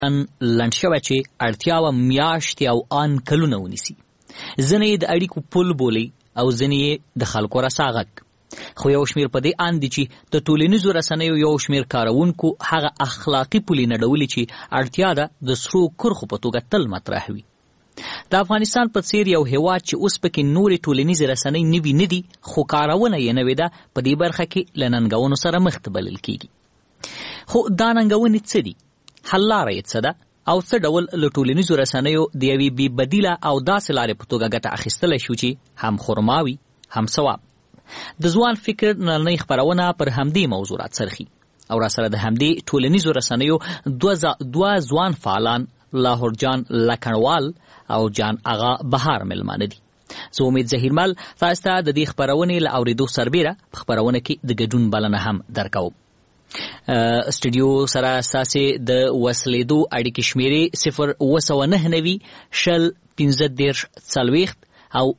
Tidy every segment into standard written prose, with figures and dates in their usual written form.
لنډ شوی چې اړتیاوه میاشتې او آن کلونه ونیسي. ځینې یې د اړیکو پل بولي او ځینې یې د خلکو رسا غږ. خو یو شمېر په دې اند دي چې د ټولنیزو رسنیو یو شمېر کاروونکو هغه اخلاقي پولې نډولي چې اړتیا ده د سرو کرښو په توګه تل مطرح وي. د افغانستان په څیر یو هېواد چې اوس پکې نورې ټولنیزې رسنۍ نوي نه دي خو کارونه یې نوې ده، په دې برخه کې له ننګونو سره مخ بلل کېږي. خو دا ننګونې څه دي؟ حل لاره یې څه ده؟ او څه ډول له ټولنیزو رسنیو د یوې بې بدیله او داسې لارې په توګه ګټه اخیستلی شو چې هم خرما وي هم ثواب. د ځوان فکر نننۍ خپرونه پر همدې موضوع راڅرخي او راسره د همدې ټولنیزو رسنیو دوه ځوان فعالان لاهور جان لکڼوال او جان آغا بهار مېلمانه دي. زه امید ظهیرمل تاسو ته د دې خپرونې له اورېدو سربیره په خپرونه کې د ګډون بلنه هم درکوم. سټوډیو سره ستاسې د وصلېدو اړیکې شمېرې 02990 شل 15 40 او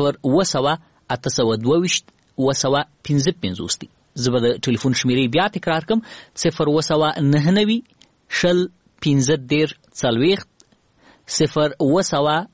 02922 255 دي. زه به د ټلیفون شمېرې بیا تکرار کړم 02990 شل 15 40 02922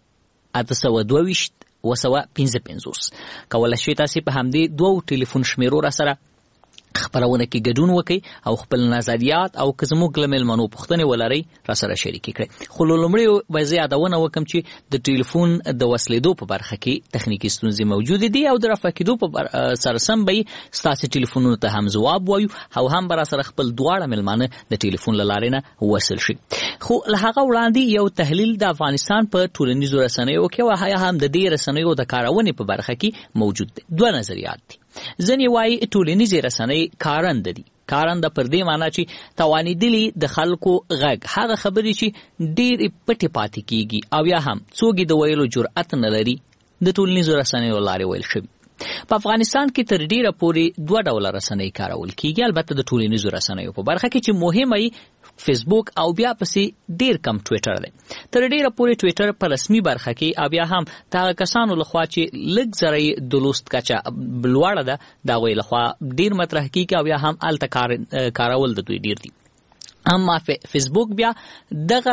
255. کولی شئ تاسې په همدې دوو ټلیفون شمېرو را سره خپرونه کې ګډون وکړئ او خپل نظریات او که زموږ له مېلمنو پوښتنې ولرئ را سره شریکې کړئ. خو لومړی به زه یادونه وکړم چې د ټلیفون د وصلېدو په برخه کې تخنیکي ستونزې موجودې دي او د رافع کېدو په سره سم به ستاسې ټلیفونونو ته هم ځواب وایو او هم به را سره خپل دواړه مېلمانه د ټلیفون له لارې نه وصل شي. خو له هغه وړاندې یو تحلیل د افغانستان په ټولنیزو رسنیو کې او هم د دې رسنیو د کارونې په برخه کې موجود دي. دوه نظریات دي. ځینې وایي ټولنیزې رسنۍ کارنده دي. کارنده پر دې معنا چې توانېدلي د خلکو غږ هغه خبرې چې ډېرې پټې پاتې کېږي او یا هم څوک یې د ویلو جرأت نه لري د ټولنیزو رسنیو لارې ویل شوي. په افغانستان کې تر ډیره پورې دوه ډوله رسنۍ کارول کېږي، البته د ټولنیزو رسنیو په برخه کې چې مهمه یې فیسبوک او بیا پسې ډیر کم ټویټر دی. تر ډیره پورې ټویټر په رسمي برخه کې او بیا هم د کسانو لخوا چې لږ زره د لوست کچه لوړه ده د هغوی لخوا ډیر مطرح کېږي او بیا هم هلته کارول د دوی ډیر دي. اما فیسبوک بیا دغه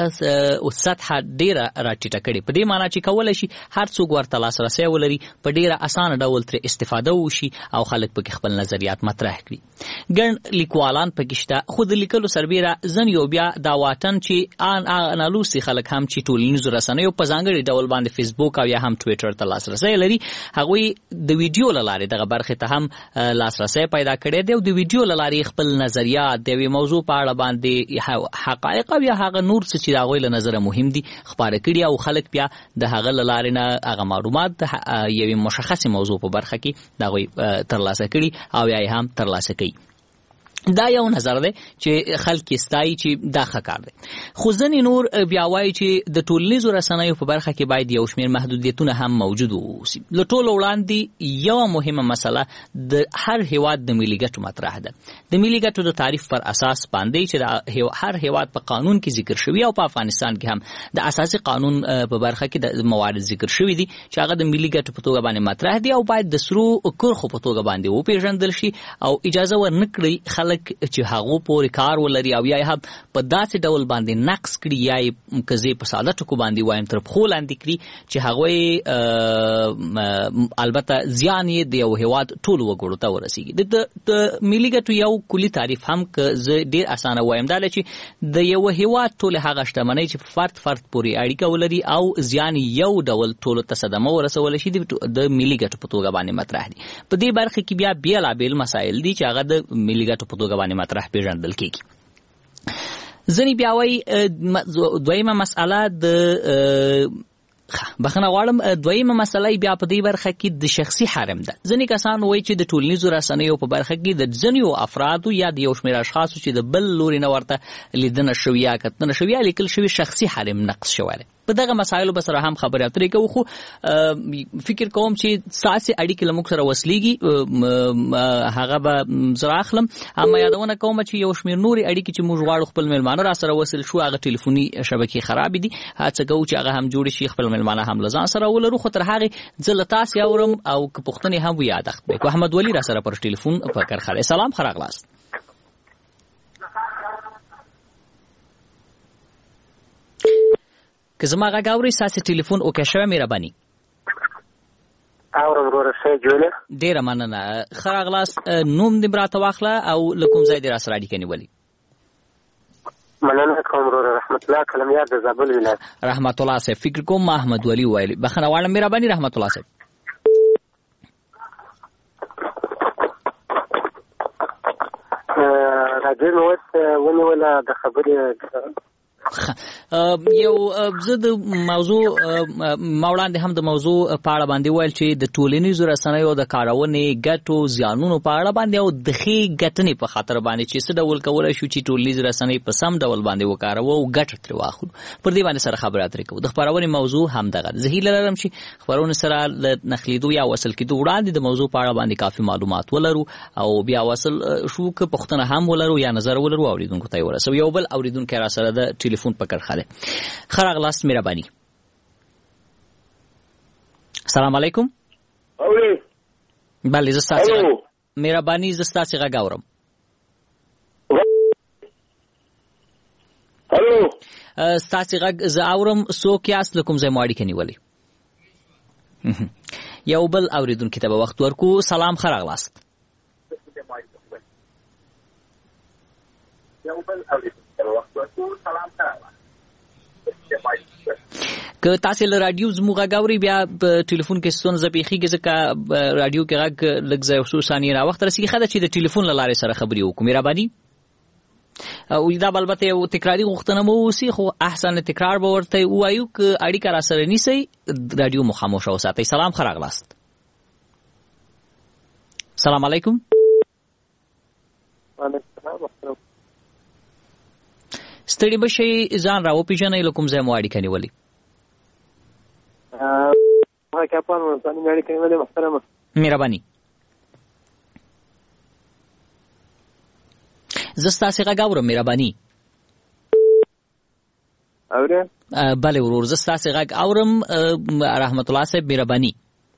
سطحه ډیره راټیټه کړې، په دې معنا چې کولی شي هر څوک ورته لاسرسی ولري، په ډیره اسانه ډول ترې استفاده وشي او خلک پکې خپل نظریات مطرح کړي. ګڼ لیکوالان پکې شته، خو د لیکلو سربیره ځینې یو بیا دا واټن چې نالوستي خلک هم چې ټولنیزو رسنیو په ځانګړي ډول باندې فیسبوک او یا هم ټویټر ته لاسرسی لري، هغوی د ویډیو له لارې دغه برخې ته هم لاسرسی پیدا کړی دی او د ویډیو له لارې خپل نظریات د یوې موضوع په اړه باندې حقایق او یا هغه نور څه چې د هغوی له نظره مهم دي خپاره کړي او خلک بیا د هغه له لارې نه هغه معلومات د یوې مشخصې موضوع په برخه کې د هغوی ترلاسه کړي او یا یې هم ترلاسه کوي. دا یو نظر دی چې خلک ستایي چې دا ښه کار دی. خو ځینې نور بیا وایي چې د ټولنیزو رسنیو په برخه کې باید یو شمېر محدودیتونه هم موجود واوسي. له ټولو وړاندې یوه مهمه مسله د هر هیواد د ملي ګټو مطرح ده. د ملي ګټو د تعریف پر اساس باندې چې د هر هیواد په قانون کې ذکر شوي او په افغانستان کې هم د اساسي قانون په برخه کې د موارد ذکر شوي دي چې هغه د ملي ګټو په توګه باندې مطرح دي او باید د سرو کرښو په توګه باندې وپېژندل شي او اجازه ورنکړي خلک چې هغو پورې کار ولري او یا هم په داسې ډول باندې نقص کړي یا یې که زه په ساده ټکو باندې وایم تر پښو لاندې کړي چې هغوی البته زیان یې د یو هیواد ټولو وګړو ته ورسیږي. د ملي ګټو یو کلي تعریف هم که زه ډېر اسانه وایم دا دی چې د یو هیواد ټولې هغه شتمنۍ چې فرد پورې اړیکه ولري او زیان یو ډول ټولو ته صدمه ورسولی شي د ملي ګټو په توګه باندې مطرح دي. په دې برخه کې بیا بېلابېل مسایل دي چې هغه د ملي ګټو په توګه باندې مطرح پیژندل کېږي. ځینې بیا وایي دویمه مسئله بخښنه غواړم دویمه مسله بیا په دې برخه کې د شخصي حرم ده. ځینې کسان وایي چې د ټولنیزو رسنیو په برخه کې د ځینو افرادو یا د یو شمېر اشخاصو چې د بل لوري نه ورته لیدنه شوې یا کتنه شوې یا لیکل شوي شخصي حرم نقص شوی دی. په دغه مسایلو به سره هم خبرې اترې کوو، خو فکر کوم چې ستاسې اړیکې له موږ سره وصلېږي هغه به زه راخلم. اما یادونه کوم چې یو شمېر نورې اړیکې چې موږ غواړو خپل مېلمانه را سره وصل شو هغه ټلیفوني شبکې خرابې دي، هڅه کوو چې هغه هم جوړې شي، خپل مېلمانه هم له ځان سره ولرو. خو تر هغې زه له تاسې اورم او که پوښتنې هم وي یادښت به کړو. احمد ولي را سره پر ټلیفون په کرخه دی. سلام، ښه راغلاست. که زما غږ اورئ ستاسې ټلیفون اوکې شوی مهرباني اورم وروره ښه جوړه ډېره مننه ښه راغلاست نوم دې راته واخله او له کوم ځای دې راسره اړیکه نیولې مننه کوم وروره رحمت الله کلمیار د زابل ولایت رحمت الله صاحب فکر کوم محمد ولی ویلی بخښنه غواړم مهرباني رحمت الله صاحب راځي نو ونیوله د خبرې یو زه د موضوع ما وړاندې هم د موضوع په اړه باندې ویل چې د ټولنیزو رسنیو د کارونې ګټو زیانونو په اړه باندې او د ښې ګټنې په خاطر باندې چې څه ډول کولی شو چې ټولنیزې رسنۍ په سم ډول باندې وکاروو او ګټه ترې واخلو پر دې باندې سره خبرې اترې کوو د خپرونې موضوع همدغه ده زه هیله لرم چې خپرونې سره له نښلېدو یا وصل کېدو وړاندې د موضوع په اړه باندې کافي معلومات ولرو او بیا وصل شو که پوښتنه هم ولرو یا نظر ولرو اورېدونکو ته یې ورسوو یو بل اورېدونکی راسره د ټلیفون په کرخه ده ښه راغلاست مهرباني السلام علیکم بله زه ستاسې مهرباني زه ستاسې غږ اورم ستاسې غږ زه اورم څوک یاست له کوم ځای مو اړیکه نیولې یو بل اورېدونکي ته به وخت ورکو سلام ښه راغلاست که تاسې له راډیو زموږ غږ اورئ بیا په ټلیفون کې ستونزه پیښیږي ځکه راډیو کې غږ لږ ځای څو ثانیې راوخت رسېږي ښه ده چې د ټلیفون له لارې سره خبرې وکړو مهرباني او دا به البته یو تکراري غوښتنه مو اوسي خو احسن تکرار به ورته ووایو که اړیکه راسره نیسئ راډیو مو خاموشه وساتئ سلام ښه راغلاست سلام علیکم ستړي به شئ ځان را وپېژنئ له کوم ځای مو اړیکه نیولې مهرباني زه ستاسې غږ اورم مهرباني بله ورور زه ستاسې غږ اورم رحمت الله صاحب مهرباني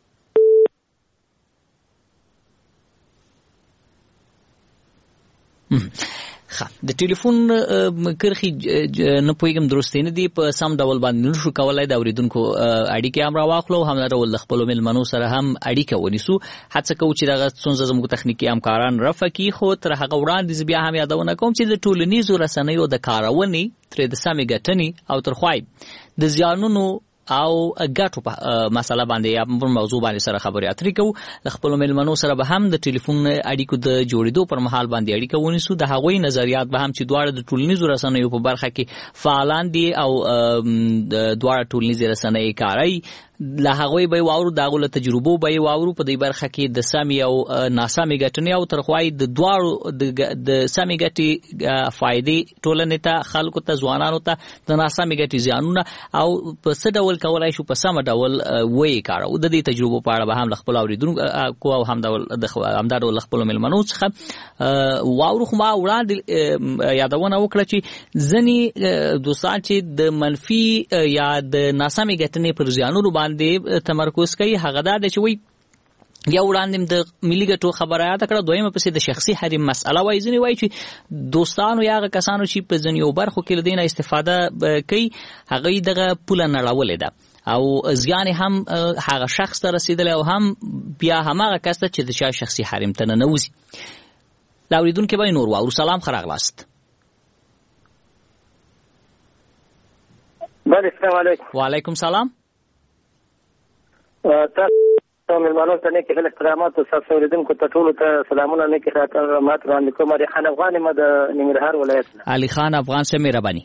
د ټلیفون کرخي نه پوهېږم درستې نه دي په سم ډول باندې نه شو کولی د اورېدونکو اړیکې هم راواخلو او همدا ډول د خپلو مېلمنو سره هم اړیکه ونیسو هڅه کوو چې دغه ستونزه زموږ تخنیکي همکاران رفع کړي خو تر هغه وړاندې زه بیا هم یادونه کوم چې د ټولنیزو رسنیو د کارونې ترې د سمې ګټنې او ترخوای د زیانونو او ګټو په مسله باندې یا په موضوع باندې سره خبرې اترې کوو د خپلو مېلمنو سره به هم د ټلیفون اړیکو د جوړېدو پر مهال باندې اړیکه ونیسو د هغوی نظریات به هم چې دواړه د ټولنیزو رسنیو په برخه کې فعالان دي او دواړه ټولنیزې رسنۍ کاروي له هغوی به یې واورو د هغو له تجربو به یې واورو په دې برخه کې د سمې او ناسمې ګټنې او ترخوای د دواړو د سمې ګټې فایدې ټولنې ته خلکو ته ځوانانو ته د ناسمې ګټې زیانونه او په څه ډول کولی شو په سمه ډول ویې کاروو د دې تجربو په اړه به هم له خپلو اورېدونکو او همدا ډول له خپلو مېلمنو څخه واورو خو ما وړاندې یادونه وکړه چې ځینې دوستان چې د منفي یا د ناسمې ګټنې پر زیانونو باندې تمرکز کوي هغه دا ده چې وایي یا وړاندې د ملي ګټو خبره یاده کړه دویمه پسې د شخصي حریم مسئله وایي ځینې وایي چې دوستانو یا هغه کسانو چې په ځینو برخو کې له دې نه استفاده کوي هغوی دغه پوله نړولې ده او زیان هم هغه شخص ته رسېدلی او هم بیا هماغه کس ته چې د چا شخصي حریم ته ننوځي له اورېدونکي به یې نور واورو سلام ښه راغلاست السلام علیکم وعلیکم سلام تاسو مېلمنو ته نیک احترامات او تاسو اوریدونکو ته ټولو ته سلامونه نیک احترامات وړاندې کوم علي خان افغان یم د ننګرهار ولایت علي خان افغان صاحب مهرباني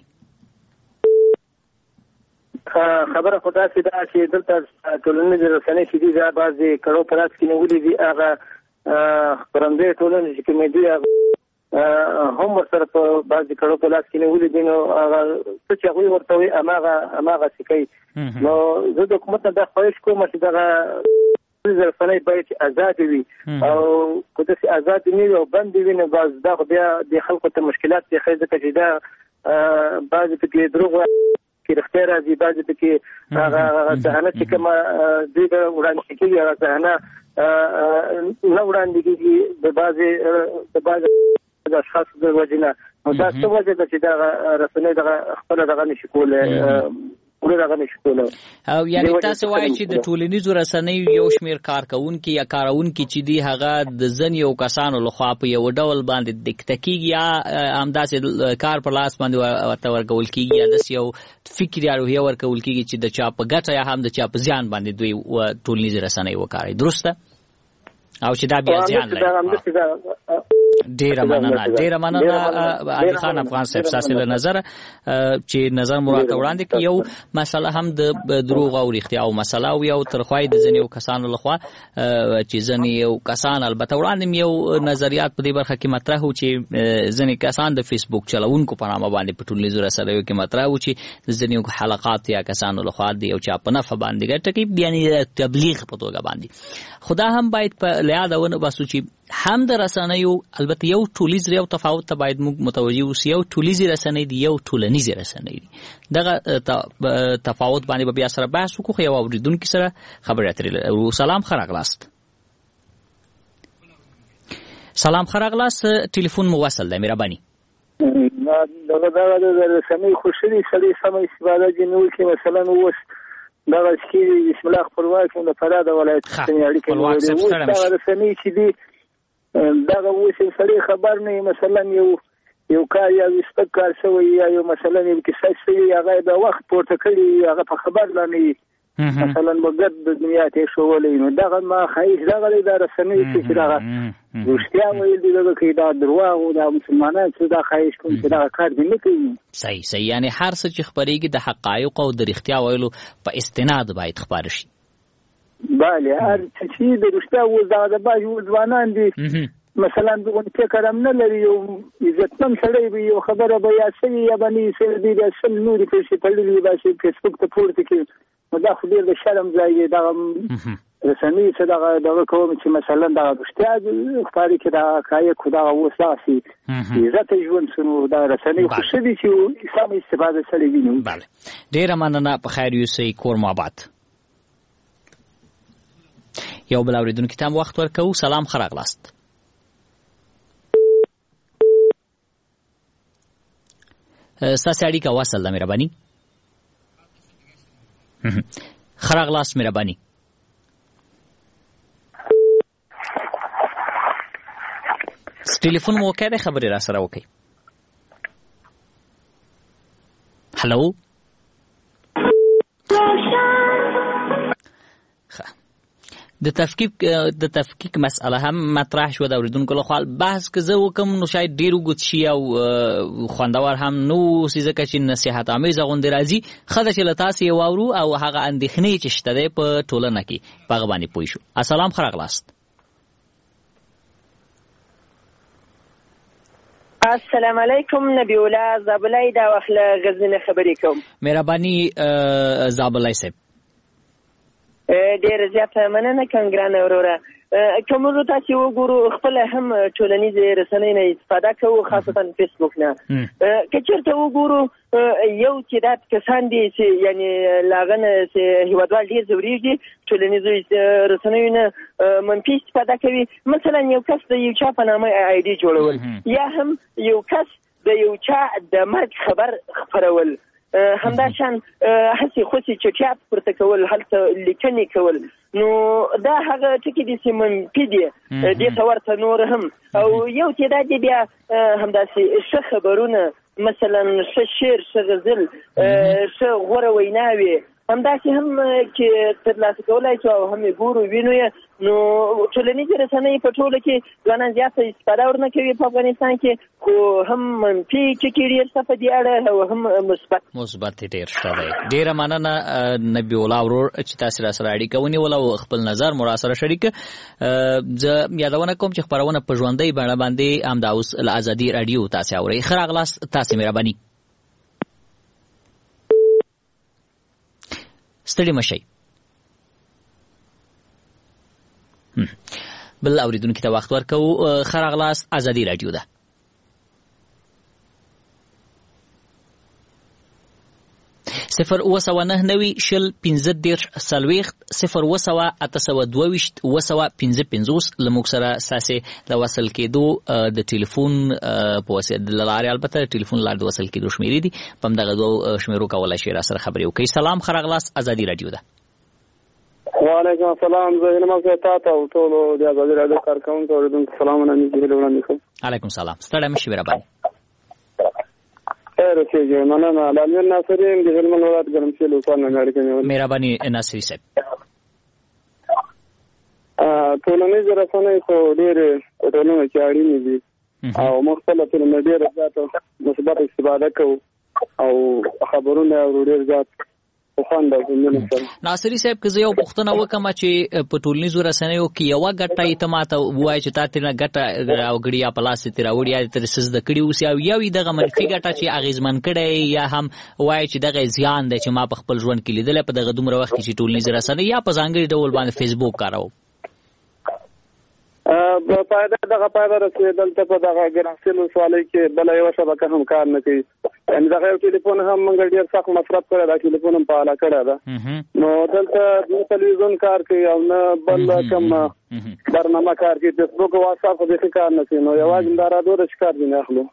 خبره خو داسې ده چې دلته ټولنیزې رسنۍ چې دي دا بعضې کړو په لاس کې نیولي دي هغه خپرندویې ټولنې چې کومې دي هم ورسره په بعضې کړو په لاس کې نیولي دي نو هغه څه چې هغوی ورته وایي هماغسې کوي نو زه د حکومت نه دا خواهش کوم چې دغه رسنۍ باید چې ازادې وي او که داسې ازادې نه وي او بندې وي نو باز دا خو بیا د خلکو ته مشکلات پېښوي ځکه چې دا بعضې پکې دروغ کې رښتیا راځي بعضې پکې هغه صحنه چې کومه دوی ته وړاندې کېږي هغه صحنه نه وړاندې کېږي د بعضې اشخاصو د وجې نه نو دا څه وجه ده چې دغه رسنۍ دغه خپله دغه نشي کولی موږ هغه نشو کولای. او یعنی تاسو وایي چې د ټولنیزو رسنیو یو شمېر کارکونکي یا کارونکي چې دي هغه د ځینو کسانو لخوا په یو ډول باندې دقت کېږي یا همداسې کار په لاس باندې ورته ورکول کېږي یا داسې یو فکر یا روحیه ورکول کېږي چې د چا په ګټه یا هم د چا په زیان باندې دوی ټولنیزې رسنۍ وکاروي، درسته؟ او چې دا بیا زیان لري. ډیره مننه علي خان افغان صاحب ستاسو له نظر چې نظر مو راته وړاندې کړ. یو مسله هم د دروغ او رښتیا او مسله او یو ترخوای د ځینو کسانو لخوا چې ځینې کسان البته وړاندې یو نظریات په دې برخه کې مطرح و چې ځینې کسان د فیسبوک چلوونکو په نامه باندې په ټولنیزو رسنیو کې مطرح و چې ځینې حلقات یا کسانو لخوا د یو چا په نفع باندې ګټه کوي، یعنی تبلیغ په توګه باندې. خدا هم باید په یاد ونه باسو چې هم د رسنیو البته یو ټولیز یو تفاوت ته باید موږ متوجه اوسو. یو ټولیزي رسنۍ دي، یو ټولنیزي رسنۍ دي. دغه تفاوت باندې به بیا سره بحث وکړو. یو اوریدونکو سره خبرې اترې. سلام خراغلاست. سلام خراغلاست، ټلیفون مو وصل ده، مهرباني. دغه د رسنۍ خوشري سړي سم استفاده جنول کې مثلا اوس دغه چې بسم الله خپلواک د فراد ولایت څخه اړیکې لري. دا رسنۍ چې دي دغه اوس سړي خبر نه مثلا یو کار یا وسپک کار شوی یا یو مثلا یو کیسه شوی هغه د وخت پورته کړي هغه په خبر لانی مثلا وګد د دنیا ته شوولې نو دغه ما خایس دغه د رسنۍ چې دغه رښتیا ویل دي دغه کې دا درواغ او د مسلمانانو چې دا خایس کوم چې دا کار دی نه کوي. صحیح یعنی هر څه چې خبرېږي د حقایق او د رښتیا ویلو په استناد باید خبر شي. بله هر چې د رښتیا و زړه باج و ځوانان دي مثلا دغه فکر هم نه لري یو عزتمن سړی به یو خبره به یا سړي یا باندې سړي د اصل نوري په شي په لري باسي فیسبوک ته پورته کې دا خو ډیر د شرم ځای دی. دا رسنۍ چې دغه کوم چې مثلا دا رښتیا خبرې کې دا کایه خدا وساسي عزت ژوند شنو دا رسنۍ خو شدي چې سم استفاده سره ویني. بله ډیر مننه، په خیر یوسئ، کور مو آباد. یو بل اوریدونکو ته وخت ورکوو. سلام خراغلاست. ستاسو اړیکه وصل ده، مهرباني. خراغلاست، مهرباني. ټلیفون مو وکړئ، خبرې را سره وکړئ. هلو د تفکیک مسأله هم مطرح شو د اوریدونکو لخوا. بحث که زه وکم نو شاید ډیر وګت شي او خوندور هم نو ځکه چې نصیحت آمیزه غوندې راځي. ښه ده چې له تاسې یې واورو او هغه اندېښنې چې شته دی په ټولنه کې په هغه باندې پوه شو. السلام خراغلاست. السلام علیکم، نبی الله زابلای دا وخت له غزنی خبرې کوم. مهرباني زابلای صاحب. ډېر زیاته مننه کنګرانه وروره. که موږ تاسې وګورو خپل هم ټولنیزې رسنۍ نه استفاده کوو، خاصتا فیسبوک نه. که چېرته وګورو یو تعداد کسان دي چې یعنې له هغه نه چې هېوادوال ډېر ځورېږي ټولنیزو رسنیو نه منفي استفاده کوي. مثلا یو کس د یو چا په نامه آی ډي جوړول یا هم یو کس د یو چا د مرګ خبر خپرول، همداشان هسې خوشي چټیات پورته کول، هلته لیکنې کول. نو دا هغه ټکي دي چې منفي دي، دې ته ورته نور هم. او یو تعداد بیا همداسې ښه خبرونه، مثلا ښه شعر، ښه غزل، ښه غوره ویناوې همداسې هم چې ترلاسه کولای شو او هم یې ګورو وینو یې. نو ټولنیزې رسنۍ په ټوله کې ځوانان زیاته استفاده ورنه کوي په افغانستان کې، خو هم منفي ټکي ډېر شته په دې اړه او هم مثبت ډېر شته دی. ډېره مننه نبی الله ورور چې تاسې را سره اړیکه ونیوله او خپل نظر مو را سره شریک. زه یادونه کوم چې خپرونه په ژوندۍ بڼه باندې همدا اوس له ازادي راډیو تاسې اورئ. ښه راغلاست، تاسې مهرباني. ستړي مشئ. بل اوریدونکو ته وخت ورکوو. ښه راغلاست، ازادي راډیو ده. لموږ سره ساسي د وصل کېدو د ټلیفون په واسطه د لارې البته ټلیفون لار د وصل کېدو شمیرې دي په دغه دوه شمیرو کولای شي را سره خبرې وکړي. سلام خراغلاس ازادي رادیو ده. وعلیکم السلام. زه هیله کوم تاسو او ټول د ازادي رادیو کارکونکو اوریدونکو سلامونه نږدې وړاندې کوم. علیکم سلام. ستړی مشي برابر. خیر اوسئ. مننه. لالمن ناصری د هلمند ولایت ګرمسیر لوکان نګاری کوم. مهرباني ناصری صاحب. ټولنیز رسنۍ خو ډېرې ټولنه کې اړینې دي او مختلف ډېر زیات مثبت استفاده کوو او خبرونه او ډېر زیات ناصری صاحب که زه یو پوښتنه وکم چې په ټولنیزو رسنیو کې یو غټه ایتماته وای چې تا ترنه غټه او غړیا پلاس تر وړي یا تر سز د کړي اوس یو دغه منفي غټه چې اغیزمن کړي یا هم وای چې دغه زیان دی چې ما په خپل ژوند کې لیدل په دغه دومره وخت کې چې ټولنیز رسنۍ یا په ځانګړي ډول باندې فیسبوک کاروم په فائدہ دغه فائدہ رسیدل ته په دغه ګرانسل سوالي کې بل یو شبکه هم کار نه کوي ان دغه ټلیفون هم موږ ډیر سخت مصرف کړی دا ټلیفون هم په اعلی کړی دا نو دلته د ټلویزیون کار کوي او نه بل کوم برنامه کار کوي فیسبوک او واتس اپ به کار نه کوي نو یوازې دا راډیو د کار دی نه اخلو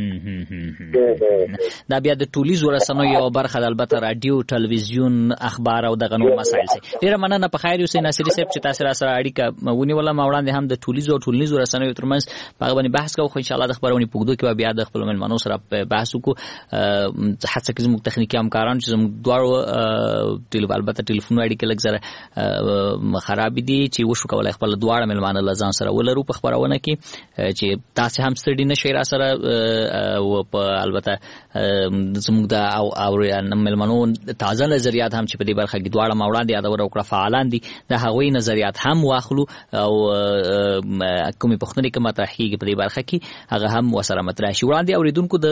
دا بیا د ټولنیزو رسنیو یو برخه البته رادیو ټلویزیون اخبار او دغه نور مسایل سي ډیر مننه په خیر اوسئ ناصری صاحب چې تاسو سره اړیکه ونیوله ما وړاندې هم د ټولنیزو رسنیو ترمنځ په باندې بحث کوو خو ان شاء الله د خبرونې پوښتنه کې بیا د خپل ملمنو سره بحث وکړو حتی که زموږ تخنیکی همکاران چې زموږ دواړو البته ټلیفون اړیکې لږ زره خراب دي چې وشو کولای خپل دواړه ملمانه لزان سره ولرو په خبرونه کې چې تاسو هم ستړي نشئ را سره او په البته زموږ د او ملمنو تازه نظریات هم چې په دې برخه کې دواړه ماوړاندې یادور او فعالان دي د هغوی نظریات هم واخلو او کومې پوښتنې کوم مطرح کیږي په دې برخه کې هغه هم وسره مطرح شي. وړاندې اوریدونکو د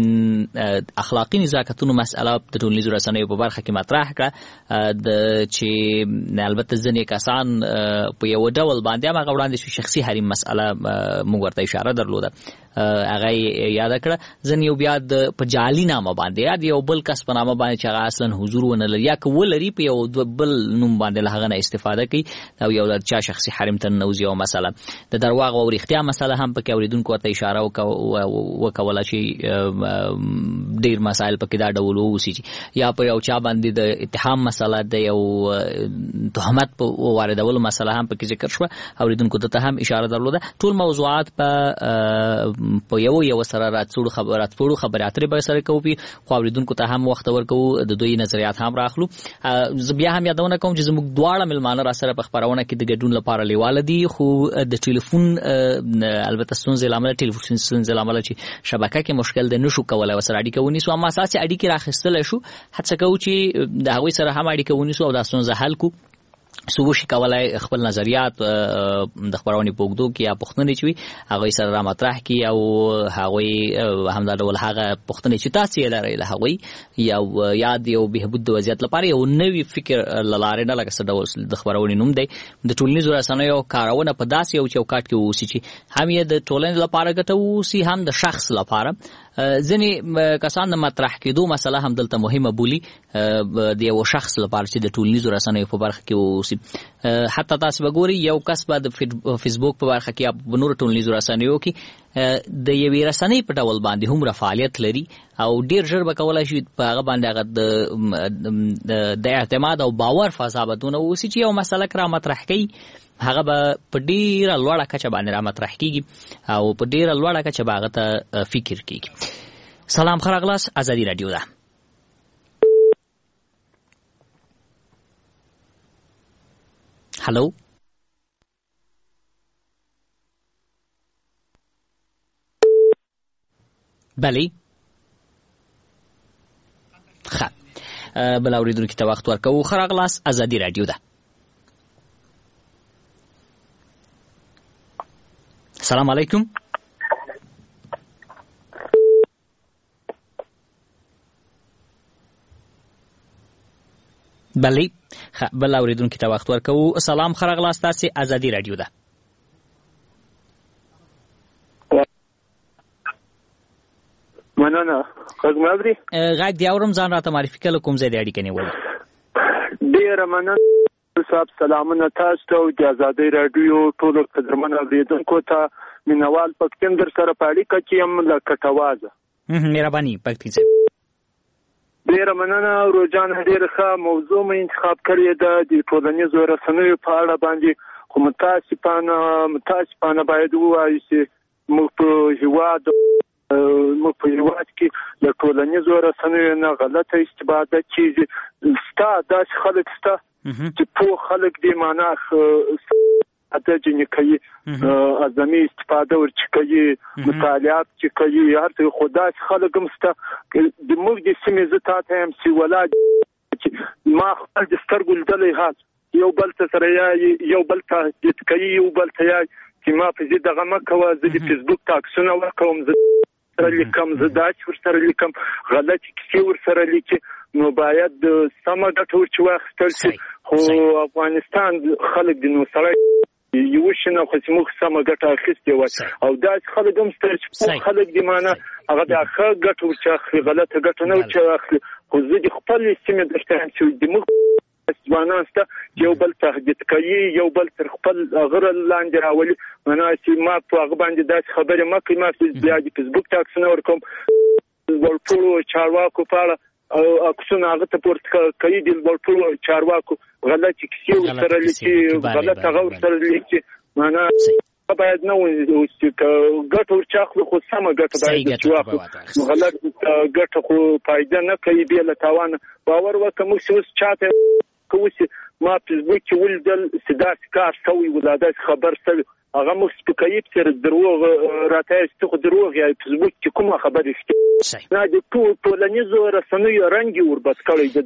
اخلاقی نزاکتونو مسأله د ټولنیزو رسنیو په برخه کې مطرح کړه د چې البته ځینې کسان په یو ډول باندې هغه وړاندې شخصي حریم مسأله موږ ورته اشاره درلوده هغه یاد کړه ځنې یو بیا د په جعلي نامه باندې یا د یو بل کس په نامه باندې چې هغه اصلا حضور ونه لري یا که ولري په یو بل نوم باندې له هغه نه استفاده کوي او یو د چا شخصي حریم ته نوځي او مسله د درواغ او رښتیا مسله هم پکې اوریدونکو ته اشاره وکوله چې ډیر مسائل پکې دا ډول ووسی یا په یو چا باندې د اتهام مسله د یو تهمت په واردولو مسله هم پکې ذکر شو اوریدونکو ته هم اشاره درلوده. ټول موضوعات په یو سره راتلو خبرات لري به سره کوي خو اوریدونکو ته هم وخت ورکو د دوی نظریات هم راخلو. بیا هم یادونه کوم چې زموږ دواړه ملمانه را سره په خبرونه کې د ګډون لپاره لیواله دي خو د ټلیفون البته ستونزې لامل چې شبکه کې مشکل د نشو کولای وسره اړیکه ونیسو اما اساسي اړیکه راخستل شو هڅه کوو چې د هغوی سره هم اړیکه ونیسو او د ستونزې حل کو سوشي کولای خپل نظریات د خبرونې پوښتنو کې یا پوښتنې چې هغه سره را مطرح کی او هغه هم دا ډول هغه پوښتنې چې تاسو یې لرئ له هغه یو یاد یو بهبود د وضعیت لپاره یو نوې فکر لاره نه لکه څه ډول د خبرونې نوم دی د ټولنیزو رسنیو کارونه په داسې یو چوکاټ کې ووسی چې هم یې د ټولنې لپاره ګټه ووسی هم د شخص لپاره ځینې کسان د مطرح کېدو مسله هم دلته مهمه بولی د یو شخص لپاره چې د ټولنیزو رسنیو په برخه کې ووسی حتی تاسو وګورئ یو کس به د فیسبوک په برخه کې یا په نور ټولنیزو رسنیو کې د یوې رسنۍ په ډول باندې هم فعالیت لري او ډیر ژر به کولای شي په هغه باندې هغه د اعتماد او باور فضا بدونه ووسی چې یو مسله کرا مطرح کوي هغه به په ډیره لوړه کچه باندې را مطرح کیږي او په ډیره لوړه کچه به هغه ته فکر کیږي. سلام خراغلاس ازادي رادیو ده. هلو بله خب بل اوریدونکو ته وخت ورکوو. خراغلاس ازادي رادیو ده. السلام علیکم. بله بل اوریدونکو ته وخت ورکوو. سلام خراغلاس تاسو ازادي رادیو ده. مننه. خدمت غږ دی اورم ځان راته معرفي کړه کوم ځای دی اړیکه نیولې ډیر مننه صاحب سلامونه تاسو ته د آزادۍ رادیو ټول قدرمن اوریدونکو ته مینوال پښتون در سره په اړیکه کې هم له کټوازه مهرباني پښتون صاحب ډیر مننه روزان ډیر ښه موضوع مې انتخاب کړې ده د ټولنیزو رسنیو په اړه باندې خو متاسفانه باید ووایو چې موږ په هیواد کې د ټولنیزو رسنیو نه غلطه استفاده کیږي ستا داسې خلک ستا چې پوه خلک دې معنا اته جنې کوي ازمي استفاده ورچ کوي مطالعات چې کوي هر څه خدای خلک هم ستا د موږ د سیمې زتا ته هم سی ولاد ما خپل د سترګو لیدلې هات یو بل ته سره یو بل ته د کوي یو بل ته چې ما په دې دغه مکه د فیسبوک تاکسونه ورکوم سره لیکم زداچ ور سره لیکم غلطي کیسې ور سره لیکي نو باید سمه ګټه ورچ واخیستل شي خو افغانستان خلک د نو سره یو شنه خو موږ سمه ګټه اخیستې و او دا خلک هم ستاسو خلک دی معنا هغه د اخر ګټه ورچ اخلي غلطه ګټه نه ورچ اخلي خو زه د خپل سیمه درته چې د موږ ځوانانسته یو بل تهدید کوي یو بل تر خپل غره لاندې راولي معنا چې ما په هغه باندې داسې خبرې مه کوي ما بیا د فیسبوک تاکسونه ورکوم ټولو چارواکو په اړه او اکسونه هغه ته پورته کوي د ټولو چارواکو غلطي کیسې ورسره لیکي غلط هغه ورسره لیکي معنا باید نه ګټه ورچاخلو خو سمه ګټه باید واخلو غلط ګټه خو فایده نه کوي بیا له تاوان باور وکړه موږ اوس چاته کوي ما فیسبوک کې ولدل سداس کار سوي ولادت خبر سوي هغه موږ سپکایب تر دروغ راته ستو دروغ یا فیسبوک کې کومه خبره شته نه د ټولنیزو رسنیو رنګي وربس کړی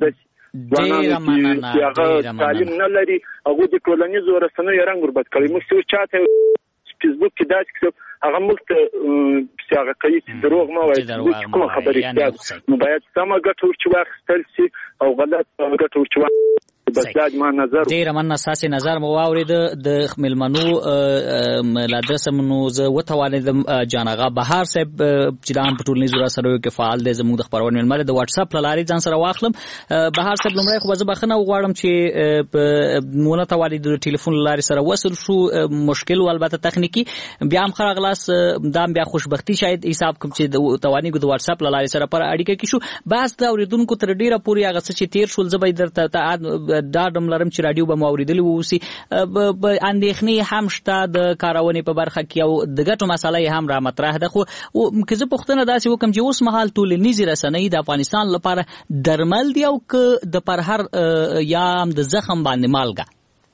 د هغه تعلیم نه لري هغه د ټولنیزو رسنیو رنګ وربس کړی موږ چاته فیسبوک کې داسې هغه موږ ته هغه کوي دروغ ما وایي کومه خبره شته نو باید سمه ګټه ورچ واخیستل شي او غلط ګټه ورچ بسداد ما نظر ډیر مننه ساسي نظر مو واورید د ملمنو لادرسه منو زه وتوانیدم جانغه بهار صاحب چې د په ټولنیزو رسنیو کې فعال دي زموږ د خبرونه ملمنه د واتس اپ لاري ځان سره واخلم بهار صاحب لمړی خو زه بخنه وغواړم چې مونږ ته والد د ټلیفون لاري سره وصل شو مشکل البته تخنیکی بیا هم خرغلاس دام بیا خوشبختی شاید حساب کوم چې د توانیګو د واتس اپ لاري سره پر اړیکه کې شو بس دا اوریدونکو تر ډیره پوری هغه چې تیر شول زبې درته دا دم لرم چې رادیو به موریدلی ووسی اندېښنې هم شته د کارونې په برخه کې او د ګټو مسله هم را مطرح ده خو که زه پوښتنه داسې وکم چې اوس مهال ټولنیزې رسنۍ د افغانستان لپاره درمل دی او که د پر هر یا د زخم باندې مالګه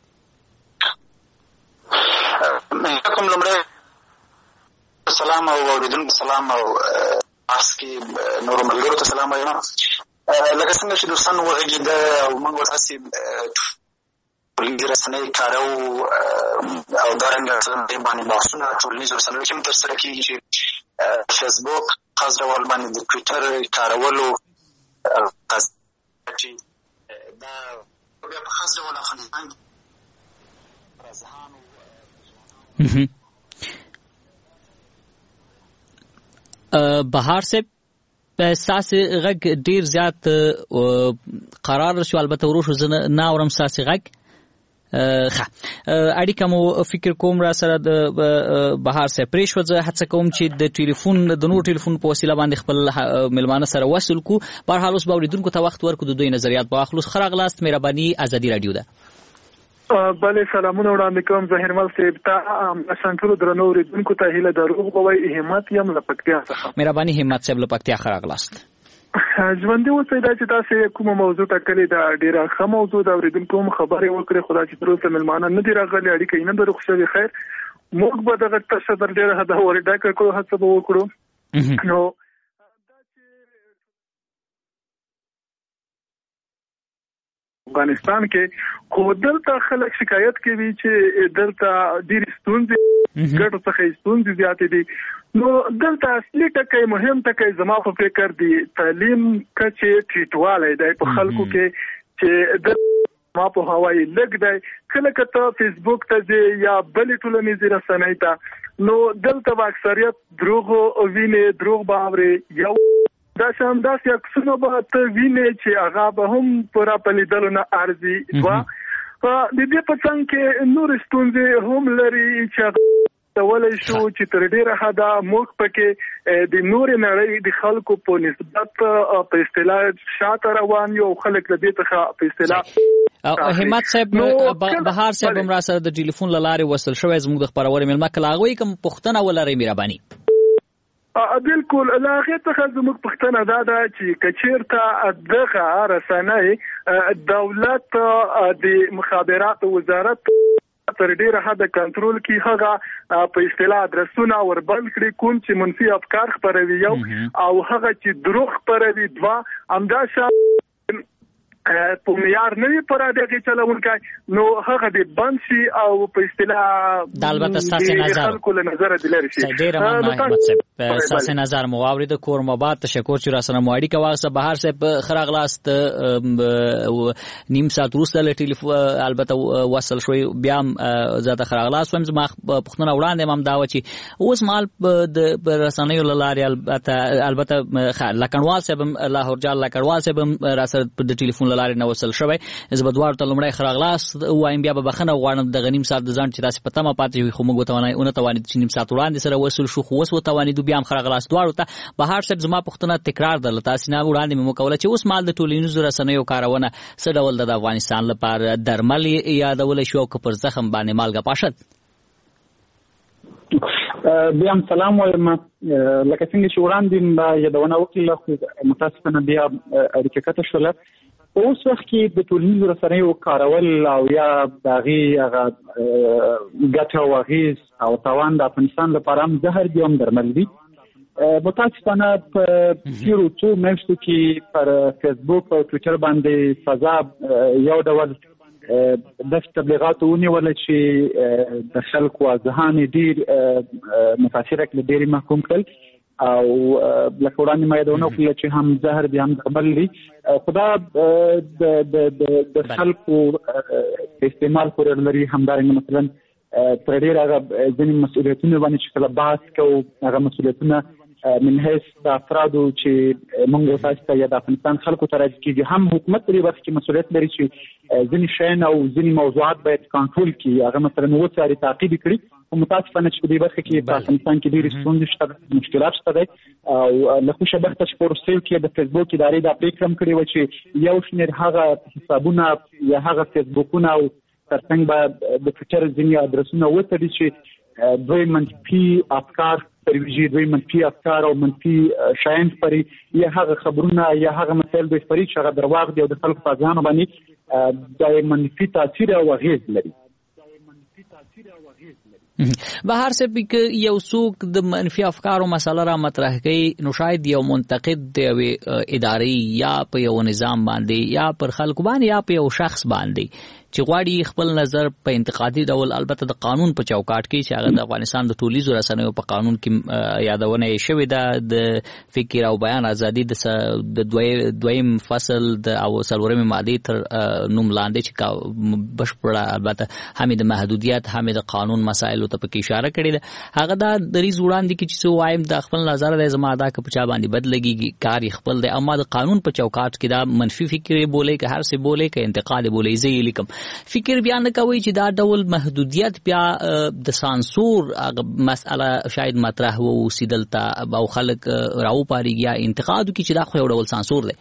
کوم لمړی سلام او اوریدونکو سلام او اسکی نور ملګرو ته سلام وایم لکه څنګه چې دوستان وغږېده او موږ ورته ټولنیزې رسنۍ کارو او دارنګه باندې بحثونه ټولنیزو رسنیو کې هم ترسره کېږي چې فیسبوک خاص ډول باندې د ټویټر کارولو چې دا بیا په خاص ډول افغانستان بهار صاحب ساسي غږ ډیر زیات قرار شو البته ورو شو نه اورم ساسي غږ اړیکه مو فکر کوم را سره د بهار صاحب پریښو زه هڅه کوم چې د ټلیفون د نور ټلیفون په وسیله باندې خپل ملمانه سره وصل کو بهر حال اوس باوریدونکو ته وخت ورکو د دوی نظریات په اخلص خراغلاست مهرباني ازادي رادیو ده بله سلامونه وړاندې کوم زهرمل صاحب ته سنټرو درنو اوریدونکو ته هیله دروغ بوي همت یم لپکتیا څخه مهرباني همت صاحب لپکتیا خراغلاست ژوندې اوسئ دا چې تاسو کومه موضوع ټاکلې ده ډیره ښه موضوع ده اوریدونکو هم خبرې وکړي خدا چې تر اوسه ملمانه نه دي راغلي اړیکه یې نه ده خوشحالي خیر موږ به دغه تصدر ډیره هدا ورډا کړو هڅه به وکړو نو افغانستان کې خو دلته خلک شکایت کوي چې دلته ډېر ستونزې ګټو څخه ستونزې زیاتې دي نو دلته اصلي ټکی مهم ټکی زما په فکر دی تعلیم کچې ټیټوالی دی په خلکو کې چې د ما په هوایي لګ دی کله کته فیسبوک ته ځي یا بلې ټولنیزې رسنۍ ته نو دلته به اکثریت دروغ ویني دروغ به اوري یو دا شام داسې عکسونه به ته وینې چې هغه به هم پوره په لیدلو نه ارزي دوه د دې په څنګ کې نور ستونزې هم لري چې ولې شو چې تر ډیره حدا موږ پکې د نور نړۍ د خلکو په نسبت په اصطلاح شاته روان یو خلک د دې څخه په اصطلاح همت صاحب بهار صاحب هم را سره د ټلیفون لارې وصل شوی زموږ د خبرونه ملما کلاغوي کوم پښتنه ولري مهرباني بالکل لاغه څخه زموږ پښتنه دا ده چې کچیرته دغه رسنۍ دولت د مخابرات وزارت تر ډیره حد کنټرول کی هغه په اصطلاح ادرسونه وربند کړي کوم چې منفي افکار خپروي یو او هغه چې دروغ خپروي دوا همدا شان په معیار نه پر دغه چلونکای نو هغه د بند شي او په اصطلاح د البته اساس نظر کله نظر دلري شي ډیره مننه اساس نظر موارد کور مباد تشکر چې را سره موړي کواسه بهر صاحب خراغلاست نیم ساعت وروسته له ټلیفون البته وصل شوی بیا زاده خراغلاست هم ما پښتنه وړاندې هم دا و چې اوس مال د رسنیو لارې البته لکنوال صاحب لاهور جال لکنوال صاحب را سره د ټلیفون لارې نو وصل شوی زبدوار ته لمړی خراغلاست وایم بیا به بخنه غواړم د غنیم سات د ځان چې تاسو پته ما پاتې وي خو موږ وتوانای اون توانید چې نیم سات وړاندې سره وصل شو خو وس وتوانید بیا هم خراغلاست دوار ته بهار صاحب زما پښتنه تکرار د تاسو نه وړاندې مې کوله چې اوس مال د ټولنیزو رسنیو کارونه څه ډول د افغانستان لپاره درمل یادول شو که پر زخم باندې مالګه پاشد بیا سلام وایم لکه څنګه چې وړاندې یادونه وکړه متاسفانه بیا اړیکه کټه شوله اوس وخت کې د ټولنیزو رسنیو کارول او یا دغه هغه ګټه او اغیز او توان د افغانستان لپاره هم زهر دي هم درمل دي متاسفانه په تیرو څو میاشتو کې پر فیسبوک او ټویټر باندې سزا یو ډول د تبلیغاتو ونیول چې د خلکو ذهن ډیر متاثر کړي ډیر محکوم کړي او لکه وړاندې ما یادونه وکړه چې هم زهر دي هم درمل دي خدا د خلکو استعمال کول لري همدارنګه مثلا تر ډیره ځینې مسؤلیتونه باندې چې کله بحث کوو هغه مسؤلیتونه من حیث د افرادو چې موږ تاسو ته د افغانستان خلکو ته راځي چې هم حکومت په دې وخت کې مسؤلیت لري چې ځینې شیان او ځینې موضوعات باید کنټرول کړي هغه مثلا وڅاري تعقیب کړي او متاسفانه چې په دې وخت کې په افغانستان کې ډېرې ستونزې شته مشکلات شته او له خوشه بخته چې په روسیې کې د فیسبوک ادارې دا پریکړه کړې و چې یو شمېر هغه حسابونه یا هغه فیسبوکونه او ترڅنګ به د ټویټر ځینې ادرسونه وتړي چې دوی منفي افکار پرويجي دوی منفي افکار او منفي شایان پرې یا هغه خبرونه یا هغه مسایل د پرې چې هغه درواغ دي او د خلکو په ځان باندې د منفي تاثیر او اغیز لري بهر څه به یو څوک د منفي افکارو مسله را مطرح کوي نو شاید یو منتقد دی اداري یا په یو نظام باندې یا پر خلکو باندې یا په یو شخص باندې چې غواړي خپل نظر په انتقادي ډول البته د قانون په چوکاټ کې چې هغه د افغانستان د ټولنیزو رسنیو په قانون کې یادونه شوې ده د فکر او بیان ازادي د دویم فصل د او څلورمې ماده تر نوم لاندې چې بشپړه البته هم د محدودیت هم د قانون مسایل ته پکې اشاره کړې ده هغه دا د ریز وړاندې کې چې وایم د خپل نظر د زما دا که په چا باندې بدلږي کار خپل د اما د قانون په چوکاټ کې دا منفي فکر بولې که هر څه بولې که انتقاد بولې زه یې لیکم فکر بیان کوي چې دا ډول محدودیت بیا د سانسور مسأله شاید مطرح و وسیدلته او خلک راو پاريږي یا انتقاد کوي چې دا خو یو ډول سانسور دی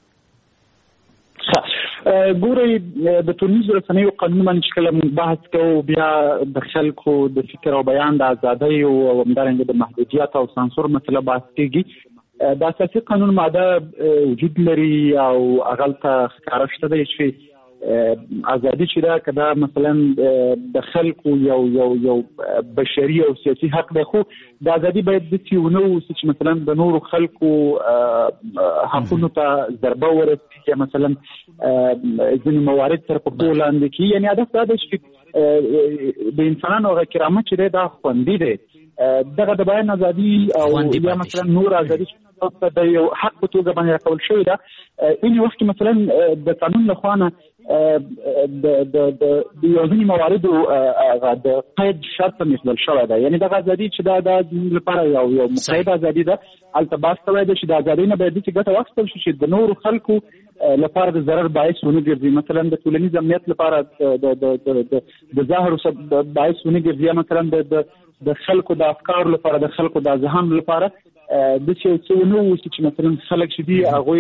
ګوري د ټولنیزو رسنیو قانون باندې کله بحث کوو بیا د خلکو د فکر او بیان د ازادۍ او همدارنګه د محدودیت او سانسور مسله بحث کیږي د اساسي قانون ماده وجود لري او هغه ښکاره شته چې ازادي چې دا کدا مثلا د خلکو یو بشري او سیاسي حق دی خو د ازادي باید د تیونو چې مثلا د نورو خلکو حقونو ته ضربه ورسي مثلا ځینې موارد تر په وړاندې کې یعنی هدف دا دی چې د انسانانو کرامت چې دا خوندي دی دغه د بیان ازادي او یا مثلا نور ازادي د یو حق په توګه باندې راکول شوی ده. این وخت کې مثلا د قانون له خوا نه د یو ځینې مواردو د قید شرط مثبت شوی ده، یعنې دغه ازادي چې دا د لپاره یو مقید ازادي ده، هلته بحث شوی ده چې د ازادۍ نه باید داسې ګټه واخیستل شي چې د نورو خلکو لپاره د ضرر باعث ونه ګرځي. مثلا د ټولنیز امنیت لپاره د ظاهر باعث ونه ګرځي، مثلا د خلکو د افکارو لپاره، د خلکو د اذهانو لپاره د څه نو وسی چې مثلا خلک چې دي هغه